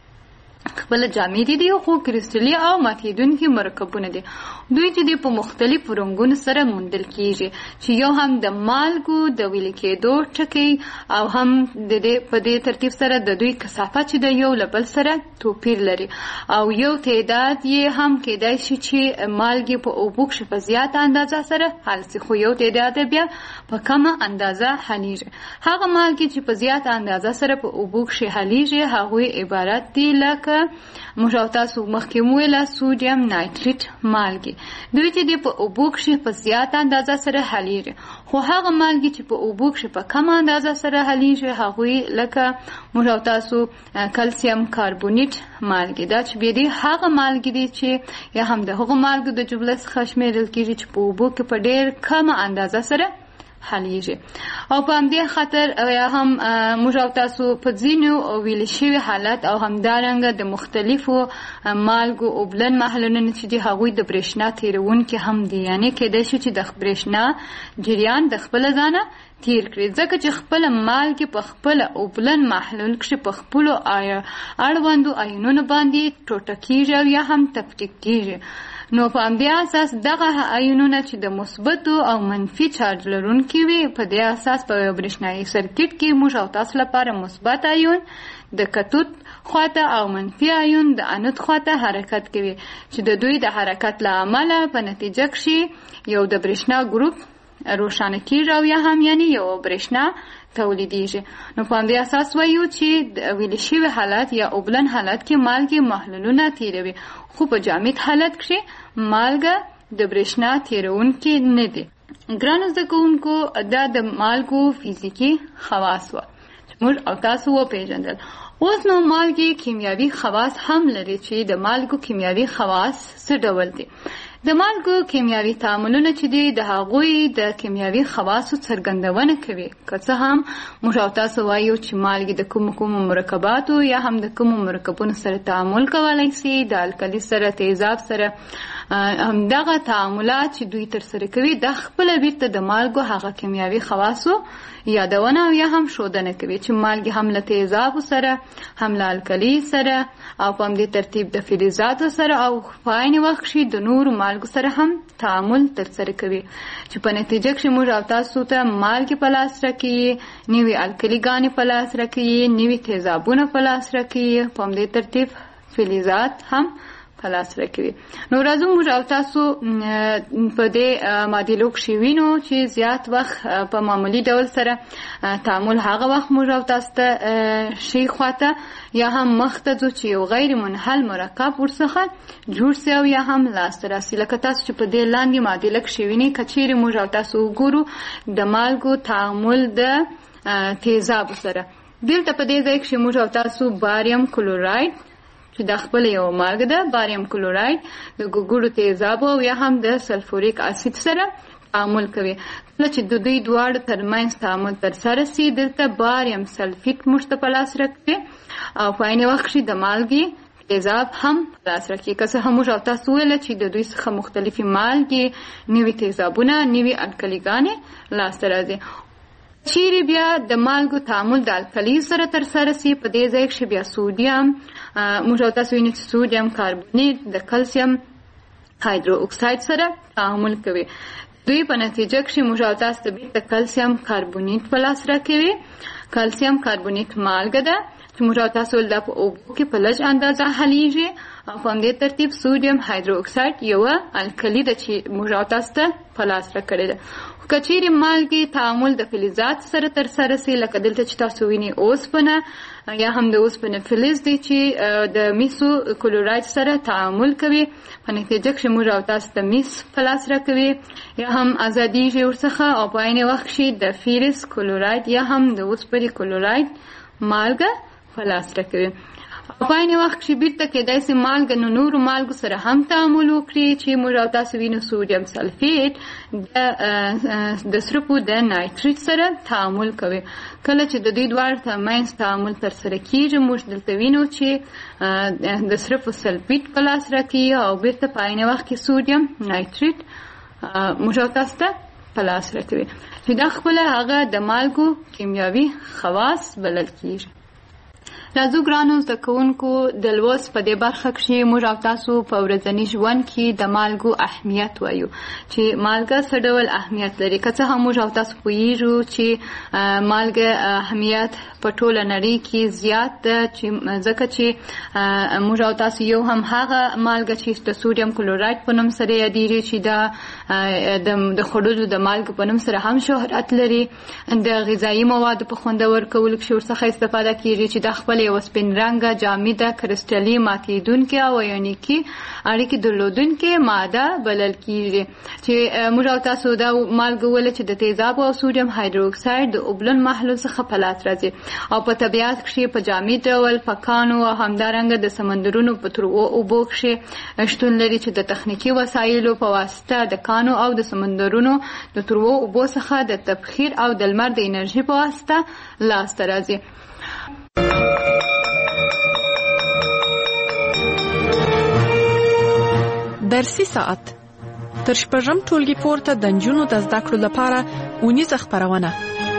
خپل جامدي دي خو کریسټلي او ماتیدونکي مرکبونه دي. دوی چې دي په مختلفو رنګونو سره موندل کیږي چې یو هم د مالګو د ویلې کېدو ټکي او هم د دې په دې ترتیب سره د دوی کثافت چې د یو له بل سره توپیر لري او یو تعداد یې هم کېدای شي چې مالګې په اوبو کښې په زیاته اندازه سره حل شي، خو یو تعداد بیا په کمه اندازه حلیږي. هغه مالګې چې په زیاته اندازه سره په اوبو کښې حلیږي هغوی عبارت دي لکه موږ او تاسو مخکې مو ویله سوډیم نایتریټ مالګې. دوی چې دي په اوبو کښې په زیاته اندازه سره حلیږي، خو هغه مالګې چې په اوبو کښې په کمه اندازه سره حلیږي هغوی لکه موږ او تاسو کلسیم کاربونیټ مالګې. دا چې بیا دي هغه مالګې دي چې یا هم د هغو مالګو د جملې څخه شمیرل کېږي چې په اوبو کې په ډېر کمه اندازه سره حلیږي. او په همدې خاطر یا هم موږ او تاسو په ځینو ویل شوي حالت او همدارنګه د مختلفو مالګو اوبلن محلولونه چې دي هغوی د برېښنا تیرونکي هم دي، یعنې کېدای شي چې د برېښنا جریان د خپله ځانه تیر کړي، ځکه چې خپله مالګې په خپله اوبلن محلول کښې په خپلو اړوندو آیونونو باندې ټوټه کېږي او یا هم تفکیک کېږي. نو په همدې اساس دغه آیونونه چې د مثبتو او منفي چارج لرونکي وي په دې اساس په یو برېښنایي سرکټ کې موږ او تاسو لپاره مثبت آیون د کتود خواته او منفي آیون د انود خواته حرکت کوي چې د دوی د حرکت له امله په نتیجه کښې یو د برېښنا ګروپ روښانه کېږي او یا هم یعنې یو برېښنا تولیدیږي. نو په همدې اساس وایو چې د ویلې شوي حالت یا اوبلن حالت کې مالګې محلولونه تیروي، خو په جامد حالت کښې مالګه د برېښنا تیرونکي نه دي. ګرانو زده کوونکو دا د مالګو فزیکي خواص وه چې موږ او تاسو وپېژندل. اوس نو مالګې کیمیاوي خواص هم لري چې د مالګو کیمیاوي خواص څه ډول دي. د مالګو کیمیاوي تعاملونه چې دي د هغوی د کیمیاوي خواصو څرګندونه کوي. که څه هم موږ او تاسو وایو چې مالګې د کومو کومو مرکباتو یا هم د کومو مرکبونو سره تعامل کولی شي، د الکلي سره، تیزاب سره، همدغه تعاملات چې دوی ترسره کوي دا خپله بیرته د مالګو هغه کیمیاوي خواصو یادونه او یا هم ښودنه کوي چې مالګې هم له تیزابو سره، هم له الکلي سره او په همدې ترتیب د فلزاتو سره او په عین وخت کښې د نورو مالګو سره هم تعامل ترسره کوي چې په نتیجه کښې موږ او تاسو ته مالګې په لاس راکوي، نوي الکلي ګانې په لاس راکوي، نوي تیزابونه په لاس راکوي، په همدې ترتیب فلزات هم په لاس راکوي. نو راځو موږ او تاسو په دې معادلو کښې وینو چې زیات وخت په معمولي ډول سره تعامل هغه وخت موږ او تاسو ته ښي خواته یا هم مخ ته ځو چې یو غیر منحل مرکب ورڅخه جوړ سي او یا هم لاسته راسي. لکه تاسو چې په دې لاندې معادله کښې وینئ که چیرې موږ او تاسو وګورو د مالګو تعامل د تیزابو سره، دلته په دې ځای کښې موږ او تاسو باریم کلوراید چې دا خپل یو مالګه ده، باریم کلوراید د ګوګړو تیزابو او یا هم د سلفوریک اسید سره تعامل کوي. کله چې د دوی دواړو ترمنځ تعامل ترسره سي دلته باریم سلفیټ موږ ته په لاس راکوي او په عین وخت کښې د مالګې تیزاب هم په لاس راکوي. که څه هم موږ او تاسو ویله چې د دوی څخه مختلفې مالګې، نوي تیزابونه، نوي الکلیګانې لاسته راځي. چیرې بیا د مالګو تعامل د الکلي سره ترسره سي په دې ځای کښې بیا سوډیم موږ او تاسو وینو چې سوډیم کاربونیټ د کلسیم هایدرو اکساید سره تعامل کوي. دوی په نتیجه کښې موږ او تاسو ته بیرته کلسیم کاربونیټ په لاس راکوي. کلسیم کاربونیټ مالګه ده چې موږ او تاسو دا په اوبو کې په لږ اندازه حلیږي په همدې ترتیب سوډیم هایدروکساید یوه الکلي ده چې موږ او تاسو ته په لاس راکړې ده. خو که چیرې مالګې تعامل د فلزات سره ترسره سي، لکه دلته چې تاسو وینئ اوسپنه یا هم د اوسپنې فلز دی چې د میسو کلوراید سره تعامل کوي، په نتیجه کې موږ او تاسو ته میس په لاس راکوي، یا هم ازادیږي ورڅخه او په عین وخت کې د فیرس کلوراید یا هم د اوسپنې کلوراید مالګه په لاس راکوي. په عین وخت کې بیرته کېدای سي مالګه نو نورو مالګو سره هم تعامل وکړي چې موږ او تاسو وینو سوډیم سلفیټ د د سرپو د نایتریټ سره تعامل کوي. کله چې د دوی دواړو ترمنځ تعامل ترسره کېږي موږ دلته وینو چې د سرپو سلفیټ په لاس راکوي او بیرته په عین وخت کې سوډیم نایتریټ موږ او تاسو ته په لاس راکوي، چې دا خپله هغه د مالګو کیمیاوي خواص بلل کېږي. راځو ګرانو زده کوونکو د لوست په دې برخه کې موږ او تاسو په ورځني ژوند کې د مالګو اهمیت وایو چې مالګه څه ډول اهمیت لري. که څه هم موږ او تاسو پوهیږو چې مالګه اهمیت په ټوله نړۍ کې زیات ده، چې ځکه چې موږ او تاسو یو هم هغه مالګه چې د سوډیم کلوراید په نوم سره یادېږي چې دا د خوړلو د مالګې په نوم سره هم شهرت لري. د غذایي موادو په خوندور کولو کې ورڅخه استفاده کېږي چې دا خپل یو سپین رنګه جامده کرسټلي ماتېدونکې او ایونیکي اړیکې درلودونکې ماده بلل کېږي، چې موږ او تاسو دا مالګه ولې چې د تیزابو او سوډیم هایدروکساید د اوبلن محلول څخه په لاس راځي او په طبیعت کې په جامد ډول په کانو او همدارنګه د سمندرونو په تروو اوبو کې شتون لري چې د تخنیکي وسایلو په واسطه د کانو او د سمندرونو د تروو اوبو څخه د تبخیر او د لمر د انرژي په واسطه لاسته راځي. درسي ساعت تر شپږم ټولګي پورته د نجونو د زده کړو لپاره اونیزه خپرونه.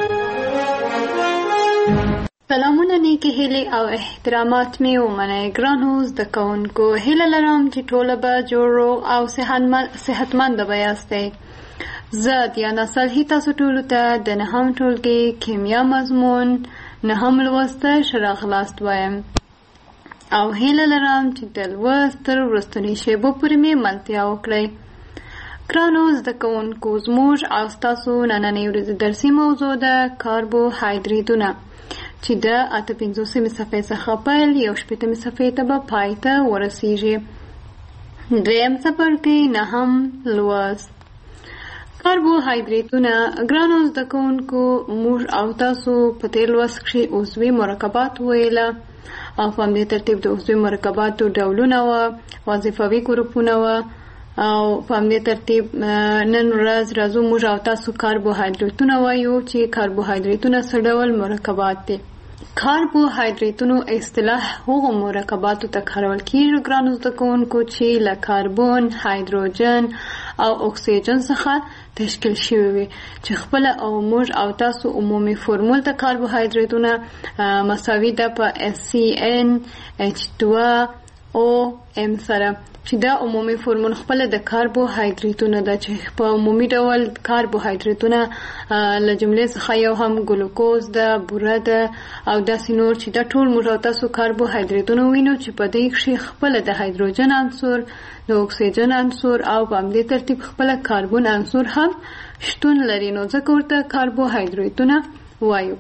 سلامونه، نیکې هیلې او احترامات مې ومنئ ګرانو زده کوونکو. هیله لرم چې ټوله به جوړ روغ او صحتمنده به یاستئ. زه دیانا صالحي تاسو ټولو ته د نهم ټولګي کیمیا مضمون نهم لوسته ښه راغلاست وایم او هیله لرم چې د لوست تر وروستنۍ شیبو پورې مې ملتیا وکړئ. ګرانو زده کوونکو، زموږ او ستاسو نننۍ ورځې درسي موضوع ده کاربوهایدریتونه، چې د اته پنځوسمې صفحې څخه پیل یو شپېتمې صفحې ته به پای ته ورسیږي. دریم څپرکی نهم لوست کاربوهایدریتونه. ګرانو زده کوونکو، موږ او تاسو په تېر لوست کښې عضوي مرکبات ویله او په همدې ترتیب د عضوي مرکباتو ډولونه وه، وظیفوي ګروپونه وه او په همدې ترتیب نن ورځ راځو موږ او تاسو کاربوهایدریتونه وایو چې کاربوهایدریتونه څه ډول مرکبات دي. کاربوهایدریتونو اصطلاح هغو مرکباتو ته کارول کېږي ګرانو زده کوونکو چې له کاربون، هایدروجن او اکسیجن څخه تشکیل شوي وي، چې خپله او موږ او تاسو عمومي فورمول ته کاربوهایدریتونه مساوي ده په اس سی ان ایچ دوه او ام سره، چې دا عمومي فورمول خپله د کاربوهایدریتونه ده، چې په عمومي ډول کاربوهایدریتونه له جملې څخه یو هم ګلوکوز ده، بوره ده او داسې نور، چې دا ټول موږ او تاسو کاربوهایدریتونه وینو چې په دې کښې خپله د هایدروجن عنصر، د اکسیجن عنصر او په همدې ترتیب خپله کاربون عنصر هم شتون لري، نو ځکه ورته کاربوهایدریتونه وایو.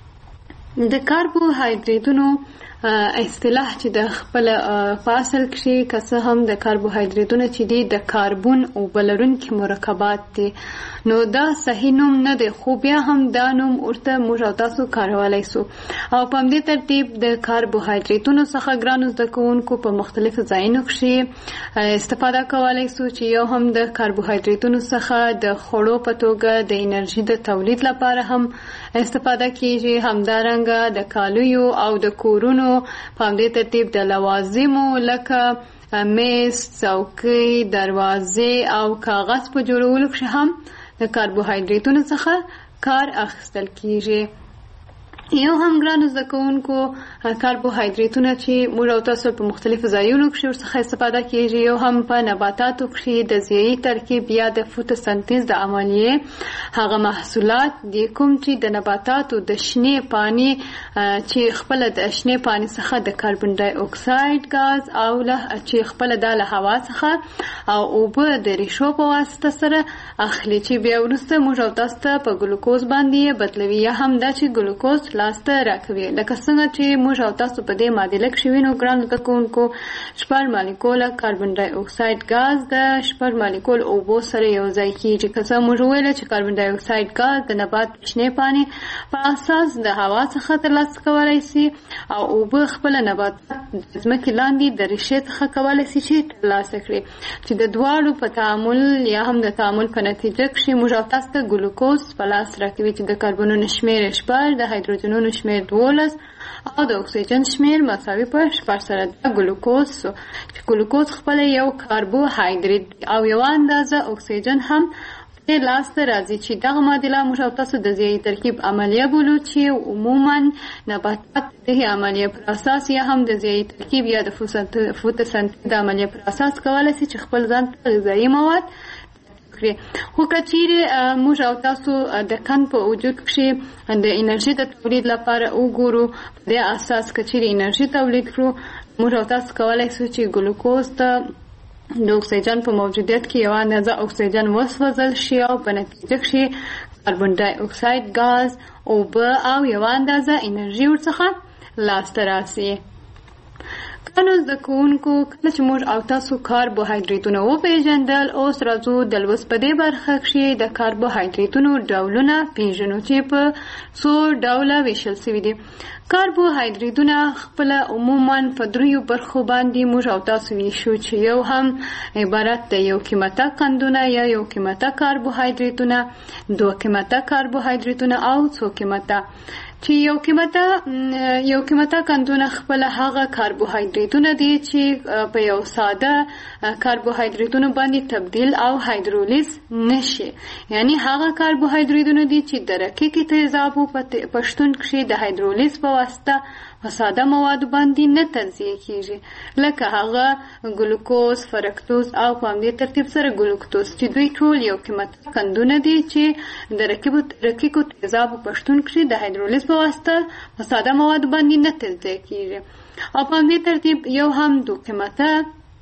د کاربوهایدریتونو اصطلاح چې د خپل په اصل کښې که څه هم د کاربوهایدریتونه چې دي د کاربون اوبه لرونکي مرکبات دي، نو دا صحیح نوم نه دی، خو بیا هم دا نوم ورته موږ او تاسو کارولی سو او په همدې ترتیب د کاربوهایدریتونو څخه ګرانو زده کوونکو په مختلفو ځایونو کښې استفاده کولی سو، چې یو هم د کاربوهایدریتونو څخه د خوړو په توګه د انرژي د تولید لپاره هم استفاده کېږي، همدارنګه د کالیو او د کورونو په همدې ترتیب د لوازمو لکه میز، څوکۍ، دروازې او کاغذ په جوړولو کښې هم د کاربوهایدریتونو څخه کار اخیستل کېږي. یو هم ګرانو زده کوونکو کاربوهایډریټونه چې موږ او تاسو په مختلفو ځایونو کې ورڅخه استفاده کیږي، یو هم په نباتاتو کې د ضیایي ترکیب یا د فوتوسنتیز د عملیې هغه محصولات دي کوم چې د نباتاتو د شنې پانی چې خپل د شنې پانی څخه د کاربن ډای اکساید غاز او له چې خپل د هوا څخه او اوبه د ریشو په واسطه سره اخلي، چې بیا وروسته موږ او تاسو ته په ګلوکوز باندې بدلوي، یا هم دا چې ګلوکوز لاسته راکوي. لکه څنګه چې موږ او تاسو په دې معادله کې وینو ګرانو زده کوونکو، شپږ مالیکوله کاربن ډای اکساید غاز د شپږ مالیکول اوبو سره یو ځای کیږي. که څه موږ وویل چې کاربن ډای اکساید غاز د نبات شنې پانی په اساس د هوا څخه ترلاسه کولی شي او اوبه خپل نبات د ځمکې لاندې د ریښې څخه کولی شي چې ترلاسه کړي، چې د دواړو په تعامل یا هم د تعامل په نتیجه کې موږ او تاسو ته ګلوکوز په لاس راکوي، چې د کاربنونو شمېر شپږ، د هایدروجن نو شمیر دولس او د اکسیجن شمیر مساوي په شپږ سره د ګلوکوز، چې ګلوکوز خپل یو کاربوهایډریټ او یو اندازه اکسیجن هم په لاس ته راځي، چې دغه معادله موږ او تاسو د ضیایي ترکیب عملیه بولو، چې عموما نباتات د عملیه پر اساس یا هم د ضیایي ترکیب یا د فوتوسنتیز د عملیه پر اساس کولی شي چې خپل ځان ته غذایي مواد خو که چیرې موږ او تاسو د کن په وجود کې د انرژي د تولید لپاره وګورو، په دې اساس که چیرې انرژي تولید کړو، موږ او تاسو کولی شو چې ګلوکوز ته د اکسیجن په موجودیت کې یوه اندازه اکسیجن وسوځل شي او په نتیجه کې کاربن ډای اکساید غاز، اوبه او یوه اندازه انرژي ورڅخه لاسته راسي. نو زده کوونکو، کله چې موږ او تاسو کاربوهایډریټونه وپېژندل، اوس راځو د لوست په دې برخه کې د کاربوهایډریټونو ډولونه پېژنو چې په څو ډوله ویشل شوي دي. کاربوهایډریټونه خپله عموما په دریو برخو باندې موږ او تاسو ویشو، چې یو هم عبارت د یو قیمته قندونه یا یو قیمته کاربوهایډریټونه، دوه قیمته کاربوهایډریټونه او څو قیمته. چې یو قیمته یو قیمته قندونه خپل هغه کاربوهایډریټونه دي چې په یو ساده کاربوهایډریټونو باندې تبدیل او هایدرولیز نشي، یعنی هغه کاربوهایډریټونه دي چې د رقیقې تیزابو په شتون کې د هایدرولیز په واسطه په ساده موادو باندې نه تجزیه کیږي، لکه هغه ګلوکوز، فرکتوز او په همدې ترتیب سره ګلوکتوز، چې دوی ټول یو قیمته قندونه دي چې د رقیقو تیزابو په شتون کې د هایدرولیز په واسطه په ساده موادو باندې نه تجزیه کیږي. او په همدې ترتیب یو هم دو قیمته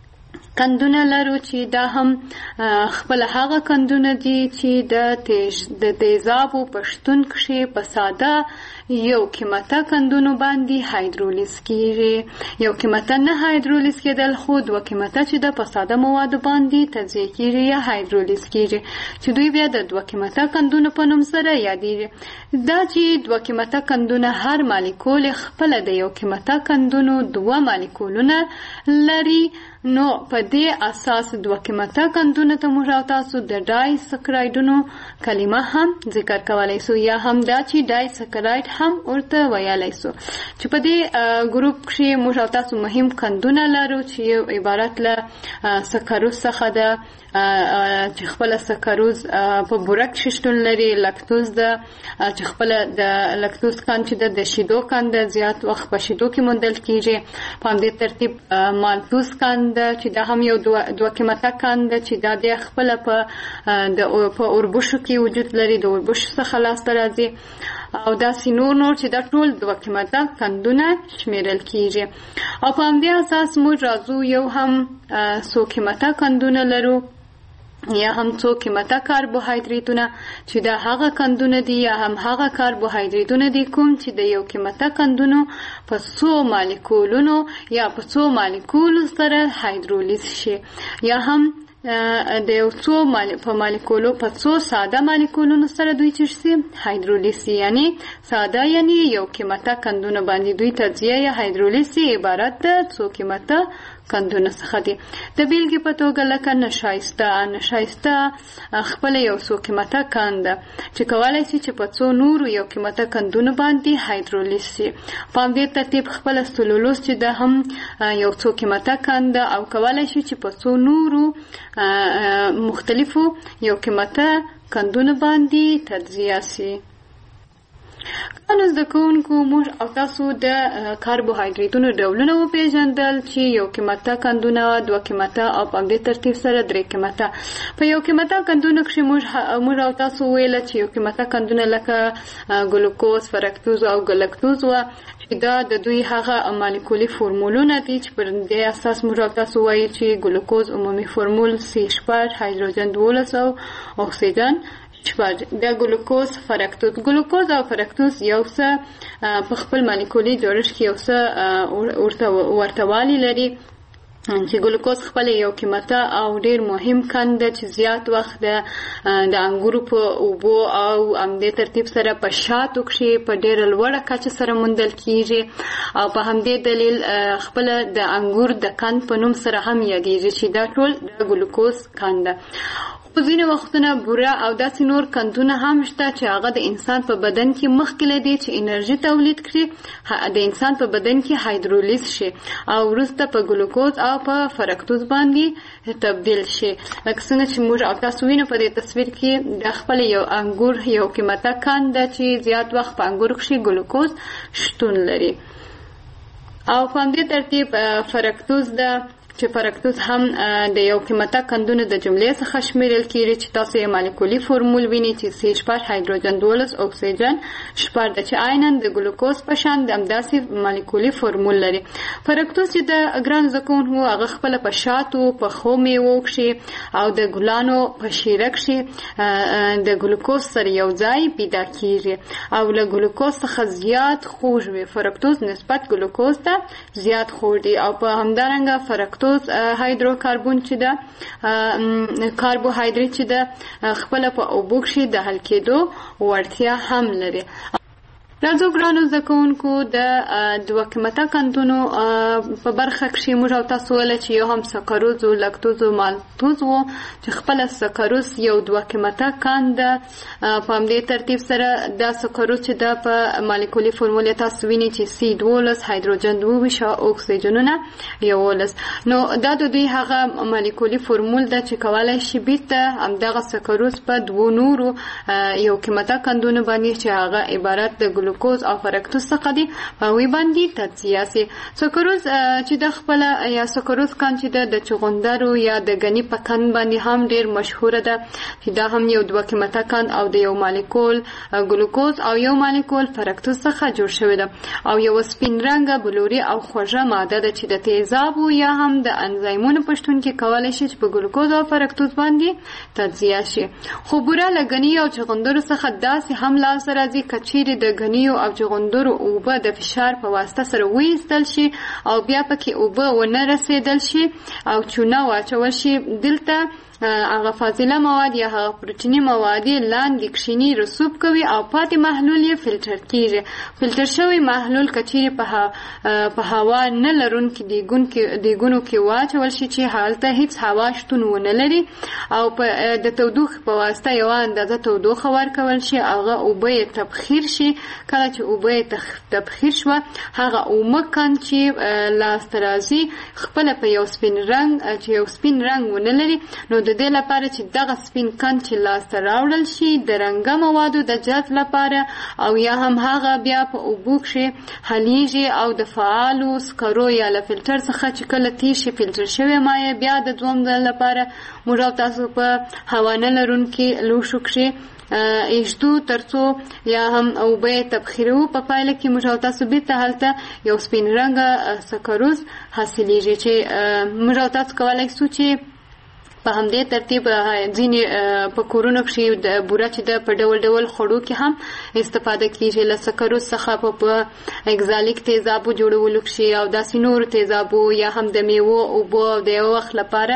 قندونه لرو، چې دا هم خپل هغه قندونه دي چې د تیز د تیزابو په شتون کې په ساده یو قیمته قندونو باندې هایدرولیز کیږي. یو قیمته نه هایدرولیز کېدل، خو دوه قیمته چې د په ساده موادو باندې تجزیه کیږي یا هایدرولیز کیږي، چې دوی بیا د دوه قیمته قندونو په نوم سره یادېږي. دا چې دوه قیمته قندونه هر مالیکول خپل د یو قیمته قندونو دوه مالیکولونه لري، نو په دې اساس دوه قیمته قندونه ته موږ او تاسو د ډای سکرایډونو کلمه هم ذکر کولی سو، یا هم دا چې ډای سکرایډ هم ورته ویلی سو، چې په دې ګروپ کې موږ او تاسو مهم قندونه لرو، چې یو عبارت له سکروز څخه ده، چې خپل سکروز په بورک شتون لري، لاکتوز ده چې خپل د لاکتوز قند چې د شیدو قند زیات وخت په شیدو کې موندل کیږي. په همدې ترتیب مالتوز قند چې دا هم یو دوه قیمته قند چې دا د خپل په د په اوربشو کې وجود لري، د اوربشو څخه لاسته راځي، او دا سینور نور چې دا ټول دوه قیمته قندونه شمیرل کیږي. او په همدې اساس موږ راځو یو هم څو قیمته قندونه لرو یا هم څو قیمته کاربوهایډریټونه، چې دا هغه قندونه دي یا هم هغه کاربوهایډریټونه دي کوم چې د یو قیمته قندونو په څو مالیکولونو یا په څو مالیکولو سره هایدرولیز شي، یا هم د یو څو په مالیکولو په څو ساده مالیکولونو سره دوی چې شي هایدرولیز، یعنی ساده یعنی یو قیمته قندونه باندې دوی تجزیه یا هایدرولیز عبارت ده څو قیمته قندونه څخه دي. د بیلګې په توګه لکه نشایسته نشایسته خپل یو څو قیمته قند ده چې کولی شي چې په څو نورو یو قیمته قندونو باندې هایدرولیز شي. په همدې ترتیب خپل سلولوز چې ده هم یو څو قیمته قند ده او کولی شي چې په څو نورو مختلفو یو قیمته قندونو باندې تجزیه شي. نو زده کوونکو موږ او تاسو د کاربوهایډریټونو ډولونه وپېژندل چې یو قیمته کندونه، دوه قیمته او په همدې ترتیب سره درې قیمته. په یو قیمته کندونه کښې موږ موږ او تاسو وویله چې یو قیمته کندونه لکه ګلوکوز، فرکتوز او ګلکتوز وه چې دا د دوی هغه مالیکولي فورمولونه دي چې پر دې اساس موږ او تاسو وایو چې ګلوکوز عمومي فورمول سی شپږ، هایدروجن دولس او اکسیجن شپږ. د ګلوکوز، فرکتوز ګلوکوز او فرکتوز یو څه په خپل مالیکولي جوړښت کې یو څه ورته والي لري چې ګلوکوز خپل یو قیمته او ډیر مهم کند ده چې زیات وخت د د انګورو په اوبو او همدې ترتیب سره په شاتو کښې په ډیره لوړه کچه سره موندل کیږي او په همدې دلیل خپل د انګور د کند په نوم سره هم یادیږي چې دا ټول د ګلوکوز کند ده. خو ځینې وختونه بوره او داسې نور کندونه هم شته چې هغه د انسان په بدن کې مخکې له دې چې انرژي تولید کړي د انسان په بدن کې هایدرولیز شي او وروسته په ګلوکوز او په فرکتوز باندې تبدیل شي. لکه څنګه چې موږ او تاسو وینو په دې تصویر کې د خپل یو انګور یو قیمته کند ده چې زیات وخت په انګورو کښې ګلوکوز شتون لري. او په همدې ترتیب فرکتوز ده چې فرکتوز هم د یو قیمته کندونو د جملې څخه شمیرل کیږي چې تاسو یې مالیکولي فورمول وینئ چې سی شپږ، هایدروجن دولس، اکسیجن شپږ ده چې عیناً د ګلوکوز په شان د همداسې مالیکولي فورمول لري. فرکتوز چې د ګران زده کوونکو هغه خپله په شاتو، په ښو میوو کښې او د ګلانو په شیره کښې د ګلوکوز سره یو ځای پیدا کیږي او له ګلوکوز څخه زیات خوږ وي. فرکتوز نسبت ګلوکوز ته زیات خوږ دی او په همدارنګه فرکتوز هایدروکاربون چې ده کاربوهایډریټ چې ده خپله په اوبو کښې د حل کېدو وړتیا هم لري. راځو ګرانو زده کوونکو د دوه قیمته کندونو په برخه کښې موږ او تاسو ویله چې یو هم سکروز و، لکتوز و، مالتوز و چې خپله سکروز یو دوه قیمته کند ده. په همدې ترتیب سره دا سکروز چې ده په مالیکولي فورمول تاسو وینئ چې سی دولس، هایدروجن دوه ویشت او اکسیجنونه یولس. نو دا د دوی هغه مالیکولي فورمول ده چې کولی شي بیرته همدغه سکروز په دوو نورو یو قیمته کندونو باندې چې هغه عبارت د ګلوکوز او فرکتوز څخه دي په هغوی باندې تجزیه سي. سکروز چې د خپله یا سکروز کان چې د چغندرو یا د ګني په کان باندې هم ډیر مشهوره ده چې دا هم یو دوه قیمته کان او د یو مالیکول ګلوکوز او یو مالیکول فرکتوز څخه جوړ شوی ده او یو سپین رنګه بلوري او خوږه ماده ده چې د تیزابو یا هم د انزایمونو په شتون کې کولی شي چې په ګلوکوز او فرکتوز باندې تجزیه شي. خو بوره له ګني او چغندرو څخه داسې هم لاسته راځي که چیرې د ګني او چغندرو اوبه د فشار په واسطه سره وایستل شي او بیا پکې اوبه ونه رسېدل شي او چونه واچول شي، دلته هغه فاضله مواد یا هغه پروتیني مواد لاندې کښیني رسوب کوي او پاتې محلول یې فلټر کیږي. فلټر شوی محلول که چیرې په هوا نه لرونکي دیګونو کې واچول شي چې هلته هیڅ هوا شتون ونه لري او د تودوخې په واسطه یوه اندازه تودوخه ورکول شي، هغه اوبه یې تبخیر شي. کله چې اوبه یې تبخیر شوه هغه اومه کان چې لاسته راځي خپله په یو سپین رنګ چې یو سپین رنګ ونه لري، نو د دې لپاره چې دغه سپین کان چې لاسته راوړل شي د رنګه موادو د جذب لپاره او یا هم هغه بیا په اوبو کښې حلیږي او د فعالو سکرو یا له فلټر څخه چې کله تېر شي فلټر شوی مایع بیا د دوم ځل لپاره موږ او تاسو په هوا نه لرونکي لوښو کښې ایږدو ترڅو یا هم اوبه یې تبخیرو. په پایله کې موږ او تاسو بیرته هلته یو سپین رنګه سکروز حاصلیږي چې موږ او تاسو کولی شو چې په همدې ترتیب ځینې په کورونو کښې د بوره چې ده په ډول ډول خوړو کې هم استفاده کېږي له سکروز څخه په اګزالیک تیزابو جوړولو کښې او داسې نورو تیزابو یا هم د میوو اوبو او د یو وخت لپاره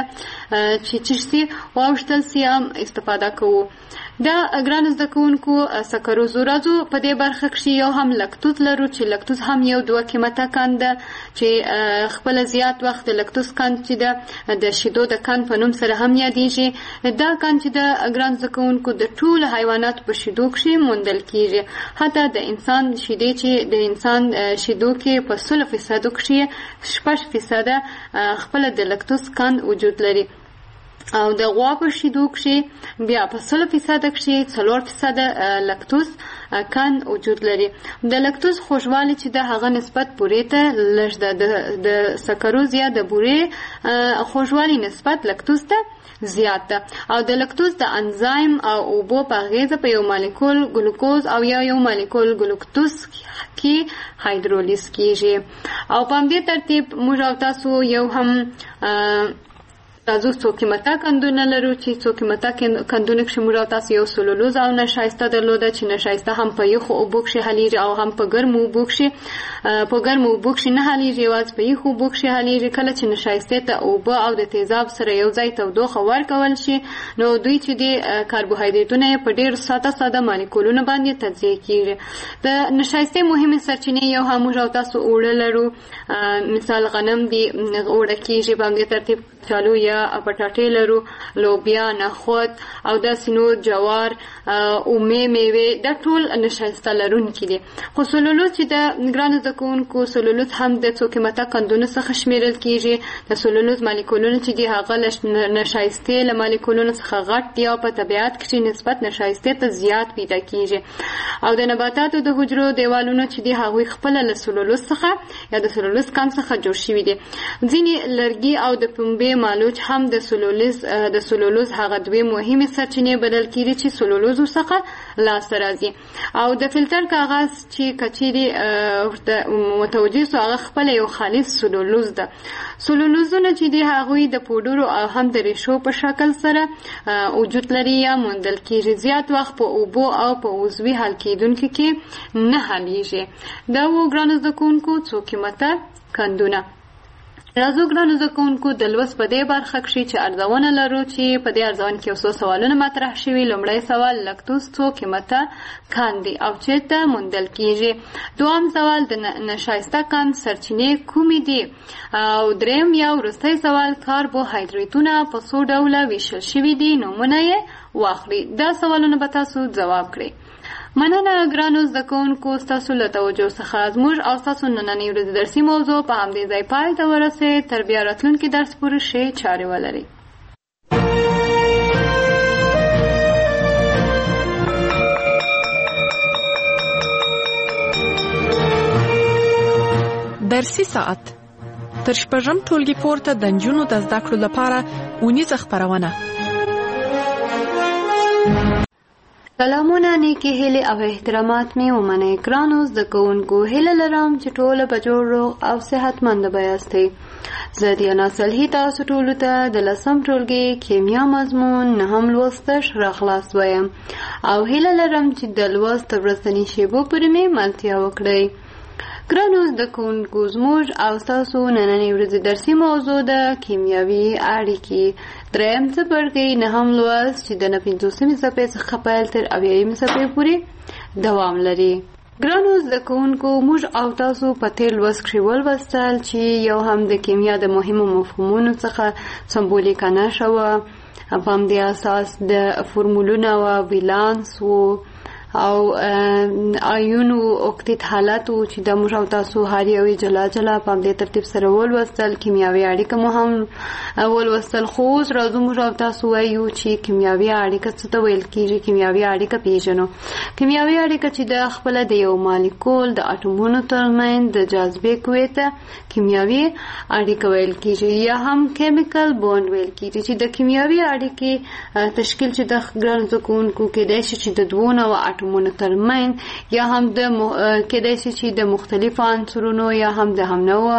چې چشتي واوښتل سي هم استفاده کوو. دا ګران زده کوونکو سکروز راځو په دې برخه کښې یو هم لکتوز لرو چې لکتوز هم یو دوه قیمته کان ده چې خپله زیات وخت د لکتوز کان چې ده د شیدو د کان په نوم سره هم یادیږي. دا کان چې ده ګران زده کوونکو د ټولو حیواناتو په شیدو کښې موندل کېږي، حتی د انسان شیدې چې د انسان شیدو کې په سلو فیصدو کښې شپږ فیصده خپله د لکتوز کان وجود لري. او د غوا په شیدو کې بیا په سلو فیصد کې څلور فیصد لکتوز کان وجود لري. د لکتوز خوږوالی چې د هغه نسبت بورې ته لږ ده، د سکروز یا د بورې خوږوالی نسبت لکتوز ته زیات ده. او د لکتوز د انزایم او اوبو په اغیزه په یو مالیکول ګلوکوز او یا یو مالیکول ګلوکتوز کې هایدرولیز کیږي. او په همدې ترتیب موږ او تاسو یو هم تاسو څو قیمته کندونه لرو چې څو قیمته کندونه کې موږ تاسو یو سلولوز او نشایسته درلوده چې نشایسته هم په یخو اوبو کې حلیږي او هم په ګرمو اوبو کې په ګرمو اوبو کې نه حلیږي، یوازې په یخو اوبو کې حلیږي. کله چې نشایسته ته اوبه او د تیزاب سره یو ځای تودوخه ورکول شي نو دوی چې د کاربوهایډریټونه په ډیر ساده ساده مالیکولونه باندې تجزیه کیږي. د نشایسته مهمه سرچینې یو هم موږ تاسو اوړه لرو، مثال غنم دی اوړه کیږي، په همدې ترتیب چالو یا پټاټې لرو، لوبیا، نخود او داسې نور جوار، اومې، میوې، دا ټول نشایسته لرونکي دي. خو سلولوز چې د ګرانو زده کوونکو سلولوز هم د څو قیمته کندونو څخه شمیرل کیږي. د سلولوز مالیکولونه چې دي هغه نشایستې له مالیکولونو څخه غټ دي او په طبیعت کې نسبت نشایستې ته زیات پیدا کیږي. او د نباتاتو د حجرو دیوالونه چې دي هغوی خپل له سلولوز څخه یا د سلولوز کان څخه جوړ شوي دي. ځینې لرګي او د پنبې مالوچ هم د سلولوز د سلولوز هغه دوی مهمه سرچینې بلل کیږي چې سلولوز څخه لاسته راځي. او د فلټر کاغذ چې کچيري متوجه سو هغه خپل یو خالص سلولوز ده. سلولوزونه چې دی هغه د پودرو او هم د ریشو په شکل سره وجود لري یا موندل کیږي. زیات وخت په اوبو او په عضوي حل کېدونکو کې نه حلیږي. دا و ګرانو زده کوونکو څو قیمته کندونه. راځو ګرانو زده کوونکو د لوست په دې برخه کې چې ارزونه لرو چې په دې ارزونه کې اوسو سوالونه مطرح شوي. لومړی سوال لکتوز څو قیمته کاندي او چیرته موندل کیږي. دوم سوال د نشایسته کان سرچینې کومې دي. او دریم یا وروستی سوال کاربوهایډریټونه په څو ډوله ویشل شوي دي، نومونه یې واخلئ. دا سوالونه به تاسو ځواب کړئ. مننه ګرانو زده کوونکو ستاسو له توجه څخه. زموږ او ستاسو نننۍ ورځې درسي موضوع په همدې ځای پای ته ورسېد. تر بیا راتلونکي درس پورې ښې چارې ولرئ. درسي ساعت تر شپږم ټولګي پورته د نجونو د زده کړو لپاره اونیزه خپرونه. سلامونه، نیکی هیلې او احترامات مې ومنئ. ګرانو زده کوونکو، هیله لرم چې ټوله په جوړ روغ او صحتمند به یاستئ. زه دیانا صالحي تاسو ټولو ته د لسم ټولګي کیمیا مضمون نهم لوستش راخلاص وایم او هیله لرم چې د لوست ورځنی شیبو پورې مې ملتیا وکړئ. ګرانو زده کوونکو، زموږ او ستاسو نننۍ ورځې درسي موضوع ده کیمیاوي اړیکې. دریم څپرکی نهم لوست چې د نه پنځوسمې صفحې څخه پیل تر اویایمې صفحې پورې دوام لري. ګرانو زده کوونکو، موږ او تاسو په تیر لوست کې ولوستل چې یو هم د کیمیا د مهمو مفهومونو څخه سمبولیکه نښه وه، په همدې اساس د فورمولونه وه، ولانس و او آیون او اکتیت حالت او چې د موږ او تاسو هر یو جلا جلا په دې ترتیب سره ولوستل. کیمیاوي اړیکه مو هم ولوستل. خو اوس راځو موږ او تاسو وایو چې کیمیاوي اړیکه څه ته ویل کیږي. کیمیاوي اړیکه پیژنو. کیمیاوي اړیکه چې د خپل د یو مالیکول د اټومونو ترمنځ د جاذبې قوې ته کیمیاوي اړیکه ویل کیږي یا هم کیمیکل بوند ویل کیږي. چې د کیمیاوي اړیکې تشکیل چې د ګرانو زده کوونکو کېدای شي چې د دوو نوعو اټومونو ترمنځ یا هم د کېدای شي چې د مختلفو عنصرونو یا هم د هم نوعو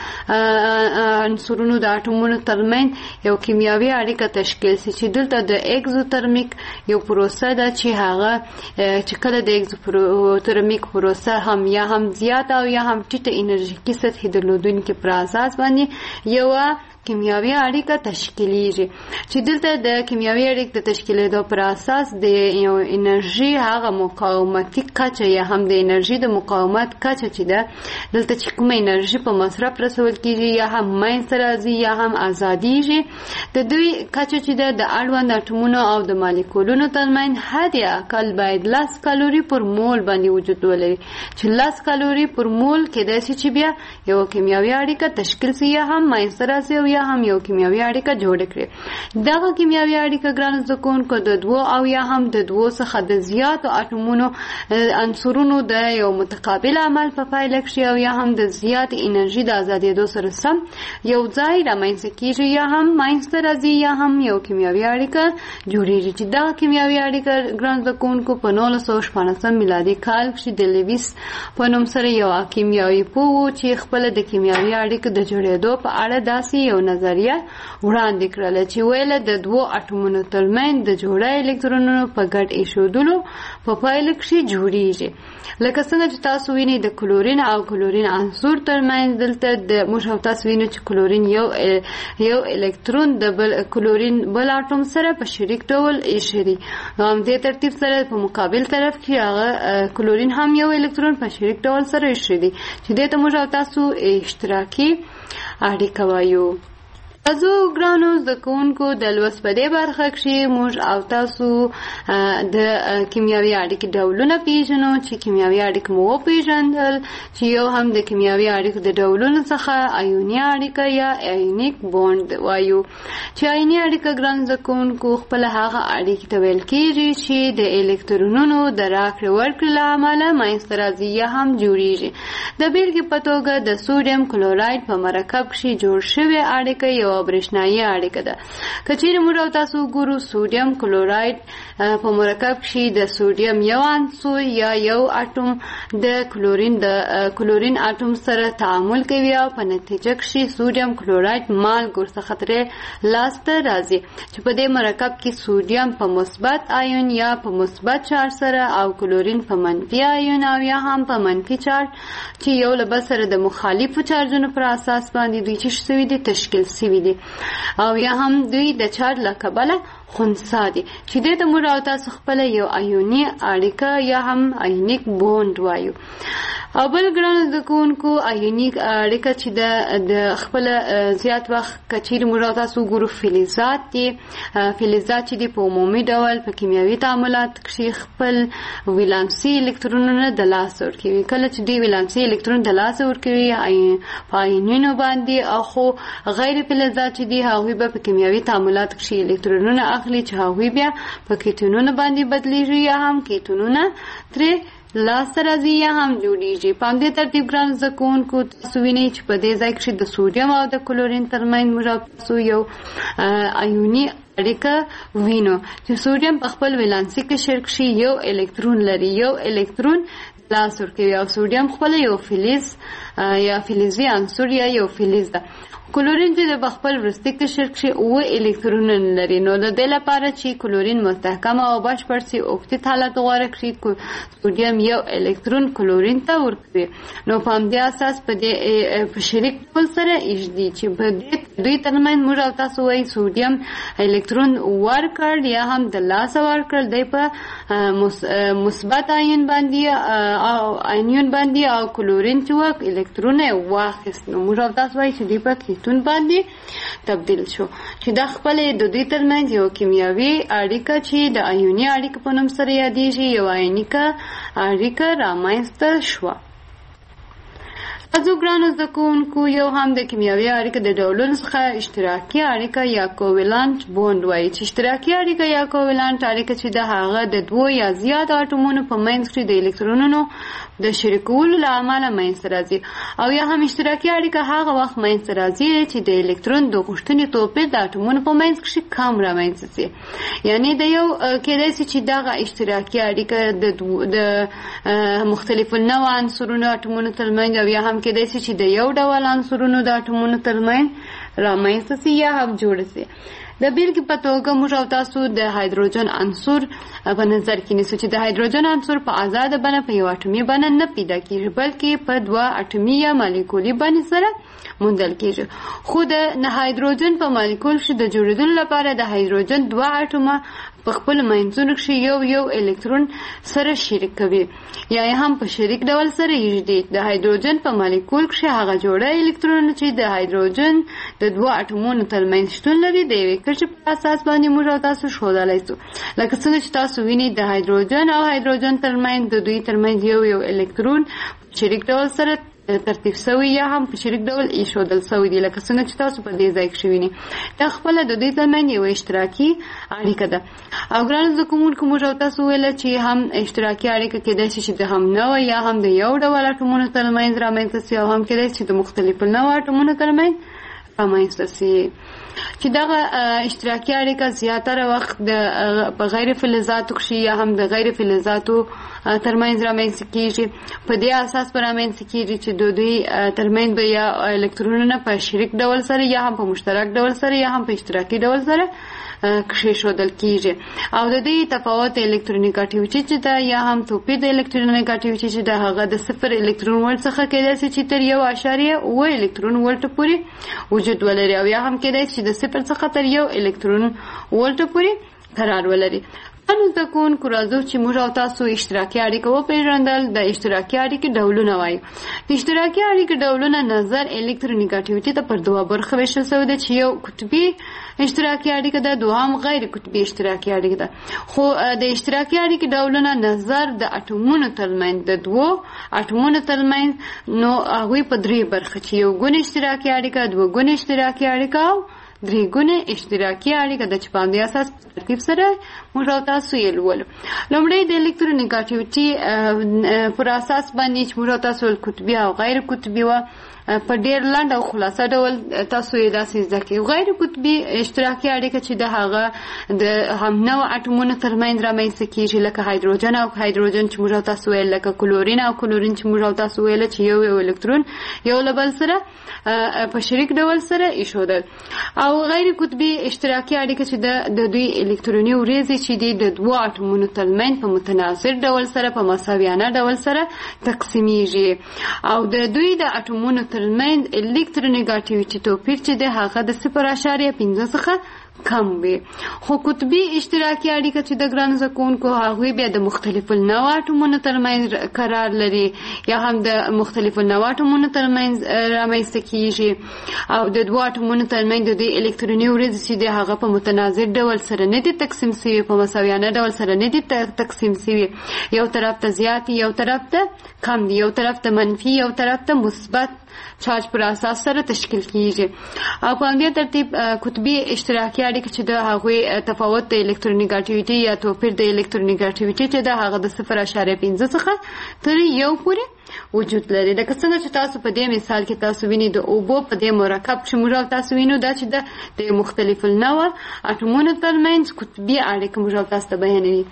عنصرونو د اټومونو ترمنځ یو کیمیاوي اړیکه تشکیل شي. چې دلته د اکزوترمیک یو پروسه ده چې هغه چې کله د اکزوترمیک پروسه هم یا هم زیات او یا هم ټیټه انرژیکي سطحې درلودونکې پر اساس باندې یو کیمیاوي اړیکه تشکیلیږي. چې دلته د کیمیاوي اړیکې د تشکیلېدو پر اساس د یو انرژي هغه مقاومتي کچه یا هم د انرژي د مقاومت کچه چې ده دلته چې کومه انرژي په مصرف رسول کیږي یا هم منځته راځي یا هم ازادیږي، د دوی کچه چې ده د اړوند اټومونو او د مالیکولونو ترمنځ حد اقل باید لس کالوري پر مول باندې وجود ولري. چې لس کالوري پر مول کېدای شي چې بیا یو کیمیاوي اړیکه تشکیل شي یا هم منځته راځي یا هم یو کیمیاوي اړیکه جوړ کړي. دغه کیمیاوي اړیکه ګران زده کوونکو د دوو او یا هم د دوو څخه د زیاتو اټومونو عنصرونو د یو متقابل عمل په پایله کې او یا هم د زیات انرژي د ازادېدو سره سم یو ځای رامنځته کیږي یا هم منځته راځي یا هم یو کیمیاوي اړیکه جوړیږي. چې دغه کیمیاوي اړیکه ګران زده کوونکو په نولس سوه شپاړسم میلادي کال کې د لیویس په نوم سره یو کیمیاوي پوه چې خپل د کیمیاوي اړیکو د جوړېدو په اړه داسې یو نظریه وړاندې کړله چې ویله د دوو اټومونو ترمنځ د جوړه الکترونونو په ګډ ایښودلو په پایله کې جوړیږي. لکه څنګه چې تاسو وینئ د کلورین او کلورین عنصر ترمنځ دلته د موږ او تاسو وینو چې کلورین یو یو الکترون د بل کلورین بل اټوم سره په شریک ډول ایښی دی. هم دې ترتیب سره په مقابل طرف کې هغه کلورین هم یو الکترون په شریک ډول سره ایښی دی چې دې ته موږ او تاسو اشتراکي اړیکه وایو. تاسو ګرانو زده کوونکو د لوست په دې برخه کې موږ او تاسو د کیمیاوي اړیکې ډولونه پیژنو چې کیمیاوي اړیکې مو وپیژندل چې یو هم د کیمیاوي اړیکو د ډولونو څخه آیوني اړیکه یا آیونیک بوند وایو. چې آیوني اړیکه ګران زده کوونکو خپل هغه اړیکې ته ویل کېږي چې د الکترونونو د راکړې ورکړې له امله منځته راځي یا هم جوړیږي. د بیلګې په توګه د سوډیم کلوراید په مرکب کې جوړ شوې اړیکه یو برېښنایي اړیکه ده. که چیرې موږ او تاسو وګورو سوډیم کلوراید په مرکب کې د سوډیم یو عنصر یا یو اټوم د کلورین د کلورین اټوم سره تعامل کوي او په نتیجه کې سوډیم کلوراید مالګو څخه ترې لاسته راځي چې په دې مرکب کې سوډیم په مثبت آیون یا په مثبت چارج سره او کلورین په منفي آیون او یا هم په منفي چارج چې یو له بل سره د مخالفو چارجونو پر اساس باندې دوی چې شوي دي تشکیل شوي دي او یا هم دوی د چارج له کبله خنثی دي چې دې ته موږ او تاسو خپل یو آیوني اړیکه یا هم آیونیک بوند وایو. او بل ګران زده کوونکو آیونیک اړیکه چې د خپل زیات وخت کچیر موږ او تاسو ګورو فلزات دي. فلزات چې دي په عمومي ډول په کیمیاوي تعاملات کې خپل ولانسي الکترونونه د لاس ورکوي. کله چې دوی ولانسي الکترون د لاس ورکوي په آیونونو باندې او خو غیر فلزات چې دي هغوی به په کیمیاوي تعاملات کې الکترونونه اخلي چې هغوی بیا په کیتونونو باندې بدلیږي یا هم کیتونونه ترې لاسته راځي یا هم جوړیږي. په همدې ترتیب ګران زده کوونکو تاسو وینئ چې په دې ځای کې د سوډیم او د کلورین ترمنځ موږ تاسو یو آیوني اړیکه وینو چې سوډیم په خپل ولانسي قشر کې یو الکترون لري یو الکترون لاس ورکوي او سوډیم خپل یو فلز یا فلزي عنصر یا یو فلز ده. کلورین چې د خپل وروستي قشر کې اوه الکترونونه لري نو د دې لپاره چې کلورین مستحکم او بشپړ سي اوکتیت حالت غوره کړي سوډیم یو الکترون کلورین ته ورکوي. نو په همدې اساس په دې په شریک ډول سره ایږدي چې په دې دوی ترمنځ موږ او تاسو وایي سوډیم الکترون ورکړ یا هم د لاسه ورکړ دی په مثبت آیون باندې او آیون باندې او کلورین چې وک الکترون واخیست. نو موږ او تاسو وایي چې دی په تون باندې تبدیل شو چې د خپل د دوی ترمنځ یو کیمیاوي اړیکه چې د آیوني اړیکه په نوم سره یادېږي یو آیونیکه اړیکه رامنځته شوه. تاسو ګرانو زده کوونکو یو هم د کیمیاوي اړیکه د ډولونو څخه اشتراکي اړیکه یا کوولانت بوند وایي چې اشتراکي اړیکه یا کوولانت اړیکه چې د هغه د دوو یا زیات اټومونو په منځ کې د الکترونونو د شریکولو له امله منځته راځي. او یا هم اشتراکي اړیکه هغه وخت منځته راځي چې د الکترون د غوښتنې توپیر د اټومونو په منځ کې کم رامنځته شي. یعنی د یو کېدای شي چې دغه اشتراکي اړیکه د مختلفو نوع عنصرونو اټومونو ترمنځ او یا هم کېدای شي چې د یو ډول عنصرونو د اټومونو ترمنځ رامنځته شي یا هم جوړ شي. د بیلګې په توګه موږ او تاسو د هایدروجن عنصر په نظر کې نیسو چې د هایدروجن عنصر په آزاده بڼه په یو اټومي بڼه نه پیدا کېږي بلکې په دوه اټومي یا مالیکولي بڼې سره موندل کېږي. خو د هایدروجن په مالیکول کې د جوړېدلو لپاره د هایدروجن دوه اټومه په خپل منځونو کې یو یو الکترون سره شریک کوي یا هم په شریک ډول سره یږدي. د هایدروجن په مالیکول کې هغه جوړه الکترون چې د هایدروجن د دوه اټومونو ترمنځ شتون لري د یوې کرښې په اساس باندې موږ تاسو ښودلی شو. لکه څنګه چې تاسو وینئ د هایدروجن او هایدروجن ترمنځ د دوی ترمنځ یو یو الکترون شریک ډول سره ترتیب شوی یا هم په شریک ډول ایښودل شوی دي، لکه څنګه چې تاسو په دې ځای کې وینئ. دا خپله د دوی ترمنځ یوه اشتراکي اړیکه ده. او ګرانو زده کوونکو، موږ او تاسو ویله چې هم اشتراکي اړیکه کېدای شي چې د هم نوع یا هم د یو ډول اټومونو ترمنځ رامنځته شي، او هم کېدای شي چې د مختلفو نوع اټومونو ترمنځ رامنځته شي. چې دغه اشتراکي اړیکه زیاتره وخت د په غیر فلزاتو کښې یا هم د غیر فلزاتو ترمنځ رامنځته کېږي. په دې اساس به رامنځته کېږي چې د دوی ترمنځ به یا الکترونونه په شریک ډول سره یا هم په مشترک ډول سره یا هم په اشتراکي ډول سره کښېښودل کېږي. او د دې تفاوت الکترونیګاټیویټي چې ده یا هم توپیر د الکترونیګاټیویټي چې ده هغه د صفر الکترون ولټ څخه کېدای شي چې تر یو اعشاریه اوه الکترون ولټ پورې وجود ولري، او یا هم کېدای شي د صفر څخه تر یو الکترون ولټ پورې قرار ولري. نو زده کوونکو، راځو چې موږ او تاسو اشتراکي اړیکه وپېژندل. د اشتراکي اړیکې ډولونه وایو. د اشتراکي اړیکې ډولونه نظر الکترونیګاټیویټي ته پر دوه برخه ویشل شوی ده، چې یو قطبي اشتراکي اړیکه ده، دوهم غیر قطبي اشتراکي اړیکه ده. خو د اشتراکي اړیکې ډولونه نظر د اټومونو ترمنځ د دوو اټومونو ترمنځ نو هغوی په درې برخه چې یو ګونې اشتراکي اړیکه، دوه ګونې اشتراکي اړیکه او درې ګونې اشتراکي اړیکه ده، چې په همدې اساس ترتیب سره موږ او تاسو یې لولو. لومړی د الکترونیګاټیویټي پر اساس باندې چې موږ او تاسو قطبي او غیر قطبي وه، په ډېر لنډ او خلاصه ډول تاسو یې داسې زده کړئ. غیر قطبي اشتراکي اړیکه چې د هغه د هم نوع اټومونو ترمنځ رامنځته کېږي، لکه هایدروجن او هایدروجن چې موږ او تاسو ویل، لکه کلورین او کلورین چې موږ او تاسو ویل چې یو یو الکترون یو له بل سره په شریک ډول سره ایښودل. او غیر قطبي اشتراکي اړیکه چې د دوی الکتروني وریځې چې دي د دوو اټومونو ترمنځ په متناظر ډول سره په مساویانه ډول سره تقسیمیږي. او د دوی د اټومونو ترمنځ الکترونیګاټیویټي توپیر چې دی هغه د صفر اعشاریه پنځه څخه کم وي. خو قطبي اشتراکي اړیکه چې د ګرانو زده کوونکو هغوی بیا د مختلفو نوع اټومونو ترمنځ قرار لري یا هم د مختلفو نوع اټومونو ترمنځ رامنځته کېږي. او د دوو اټومونو ترمنځ د دوی الکتروني وریځې چې دی هغه په متناظر ډول سره نه دي تقسیم شوي، په مساویانه ډول سره نه دي تقسیم شوي. یو طرف ته زیات، یو طرف ته کم دي، یو طرف ته منفي، یو طرف ته مثبت چارج پر اساس سره تشکیل کیږي. او په همدې ترتیب قطبي اشتراکي اړیکه چې د هغوی تفاوت د الکترونیګاټیویټي یا توپیر د الکترونیګاټیویټي چې د هغه د صفر اعشاریه پنځه څخه تر یو پورې وجود لري. لکه څنګه چې تاسو په دې مثال کې تاسو وینئ د اوبو په دې مرکب چې موږ تاسو وینو دا چې د مختلفو نوع اټومونو ترمنځ قطبي اړیکه موږ تاسو ته بیانوي.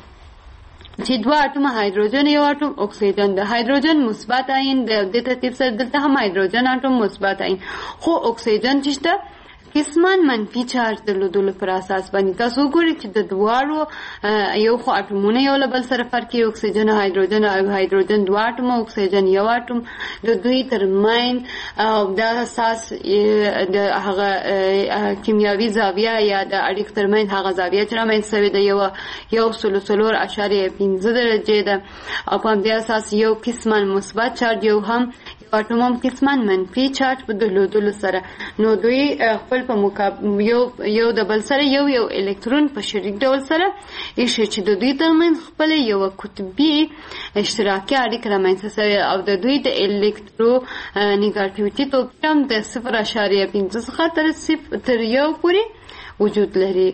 چې دوه اټومه هایدروجن، یو اټوم اکسیجن ده. هایدروجن مثبت آیین د دې ترتیب سره دلته هم هایدروجن اټوم مثبت آیین، خو اکسیجن چې ده قسمان منفي چارج درلودلو پر اساس باندې. تاسو وګورئ چې د دواړو یو خو اټومونه یو له بل سره فرق کوي، اکسیجن او هایدروجن. او هایدروجن دوه اټومه، اکسیجن یو اټوم. د دوی ترمنځ دا اساس د هغه کیمیاوي زاویه یا د اړیکو ترمنځ هغه زاویه چې رامنځته شوې ده یو یو سلو څلور اعشاریه پنځه درجې ده. او په همدې اساس یو قسمان مثبت چارج، یو هم اټوم قسمان منفي چارج په درلودلو سره نو دوی خپل په مقابل یو یو د بل سره یو یو الکترون په شریک ډول سره ایښي چې د دوی ترمنځ خپل یو قطبي اشتراکي اړیکه رامنځته شوې. او د دوی د الکترونیګاټیویټي توپیر هم د صفر اعشاریه پنځه څخه تر صفر تر یو پورې وجود لري.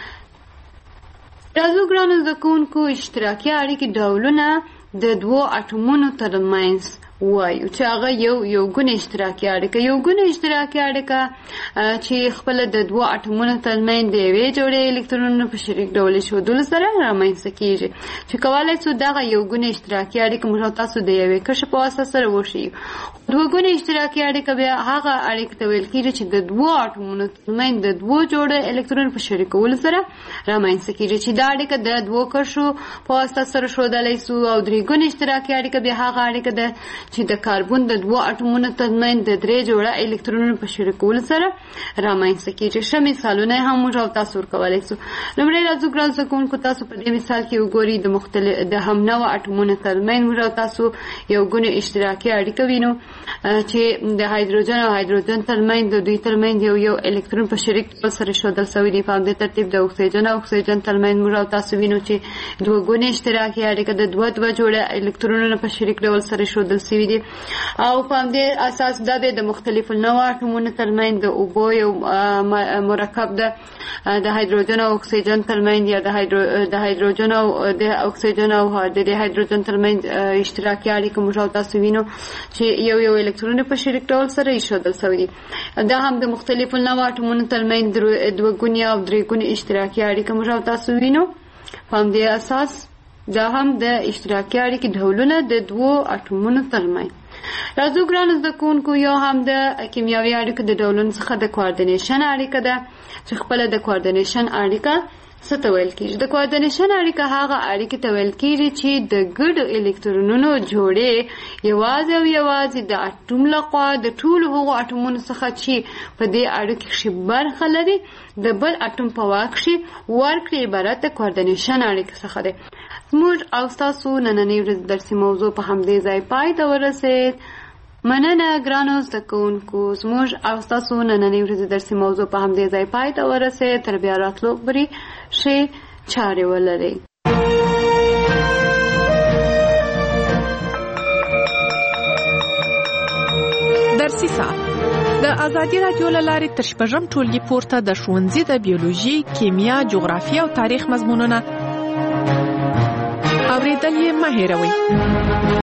راځو ګرانو زده کوونکو، اشتراکي اړیکې ډولونه د دوو اټومونو ترمنځ وایو چې هغه یو یو ګونې اشتراکي اړیکه. یو ګونې اشتراکي اړیکه چې خپله د دوو اټومونو ترمنځ د یوې جوړې الکترونونو په شریک ډول ایښودلو سره رامنځته کېږي. چې کولی شو دغه یو ګونې اشتراکي اړیکه موږ تاسو د یوې کرښې په واسطه سره وښیو. دوه ګونې اشتراکي اړیکه بیا هغه اړیکه ته ویل کېږي چې د دوو اټومونو ترمنځ د دوو جوړې الکترون په شریکولو سره رامنځته کېږي. چې دا اړیکه د دوو کرښو په واسطه سره ښودلی شو. او درې ګونې اشتراکي اړیکه بیا هغه اړیکه ده چې د کاربن د دوو اټومونو ترمنځ د درې جوړه الکترونونو په شریکولو سره رامنځته کېږي. ښه مثالونه هم موږ او تاسو ورکولی شو. لومړی راځو ګرانو زده کوونکو، تاسو په دې مثال کې وګورئ د مختلف د هم نوع اټومونو ترمنځ موږ او تاسو یو ګونې اشتراکي اړیکه وینو چې د هایدروجن او هایدروجن ترمنځ د دوی ترمنځ یو یو الکترون په شریک ډول سره ایښودل شوی دی. په همدې ترتیب د اکسیجن او اکسیجن ترمنځ موږ او تاسو وینو چې دوه ګونې اشتراکي اړیکه د دوه دوه جوړه الکترونونو په شریک ډول سره ایښودل شوې شوي دي او په همدې اساس دا د مختلفو نوع اټومونو ترمنځ د اوبو یو مرکب ده د هایدروجن او اکسیجن ترمنځ یا د هایدروجن او د اکسیجن او د هایدروجن ترمنځ اشتراکي اړیکه موږ تاسو وینو چې یو یو الکترون په شریک ډول سره ایښودل شوی دي. دا هم د مختلفو نوع اټومونو ترمنځ دوه ګونې او درې ګونې اشتراکي اړیکه موږ تاسو وینو. په همدې اساس دا هم د اشتراکي اړیکې ډولونه د دوو اټومونو ترمنځ. راځو ګرانو زده کوونکو یو هم د کیمیاوي اړیکو د ډولونو څخه د کوارډینیشن اړیکه ده چې خپله د کوارډینیشن اړیکه څه ته ویل کېږي. د کوارډینیشن اړیکه هغه اړیکې ته ویل کېږي چې د ګډو الکترونونو جوړې یوازې او یوازې د اټوم لخوا د ټولو هغو اټومونو څخه چې په دې اړیکې کښې برخه لري د بل اټوم په واک کښې ورکړي عبارت د کوارډینیشن اړیکې څخه دی. زموږ او ستاسو نننۍ ورځ درسي موضوع په همدې ځای پای ته ورسېد. مننه ګرانو زده کوونکو، زموږ او ستاسو نننۍ ورځې درسي موضوع په همدې ځای پای ته ورسېد. تر بیا راتلو پورې ښې چارې ولرئ. درسي ساعت د ازادي راډیو له لارې تر شپږم ټولګي پورته د ښوونځي د بیولوژي، کیمیا، جغرافیه او تاریخ مضمونونه اورېدل یې مه هېروئ.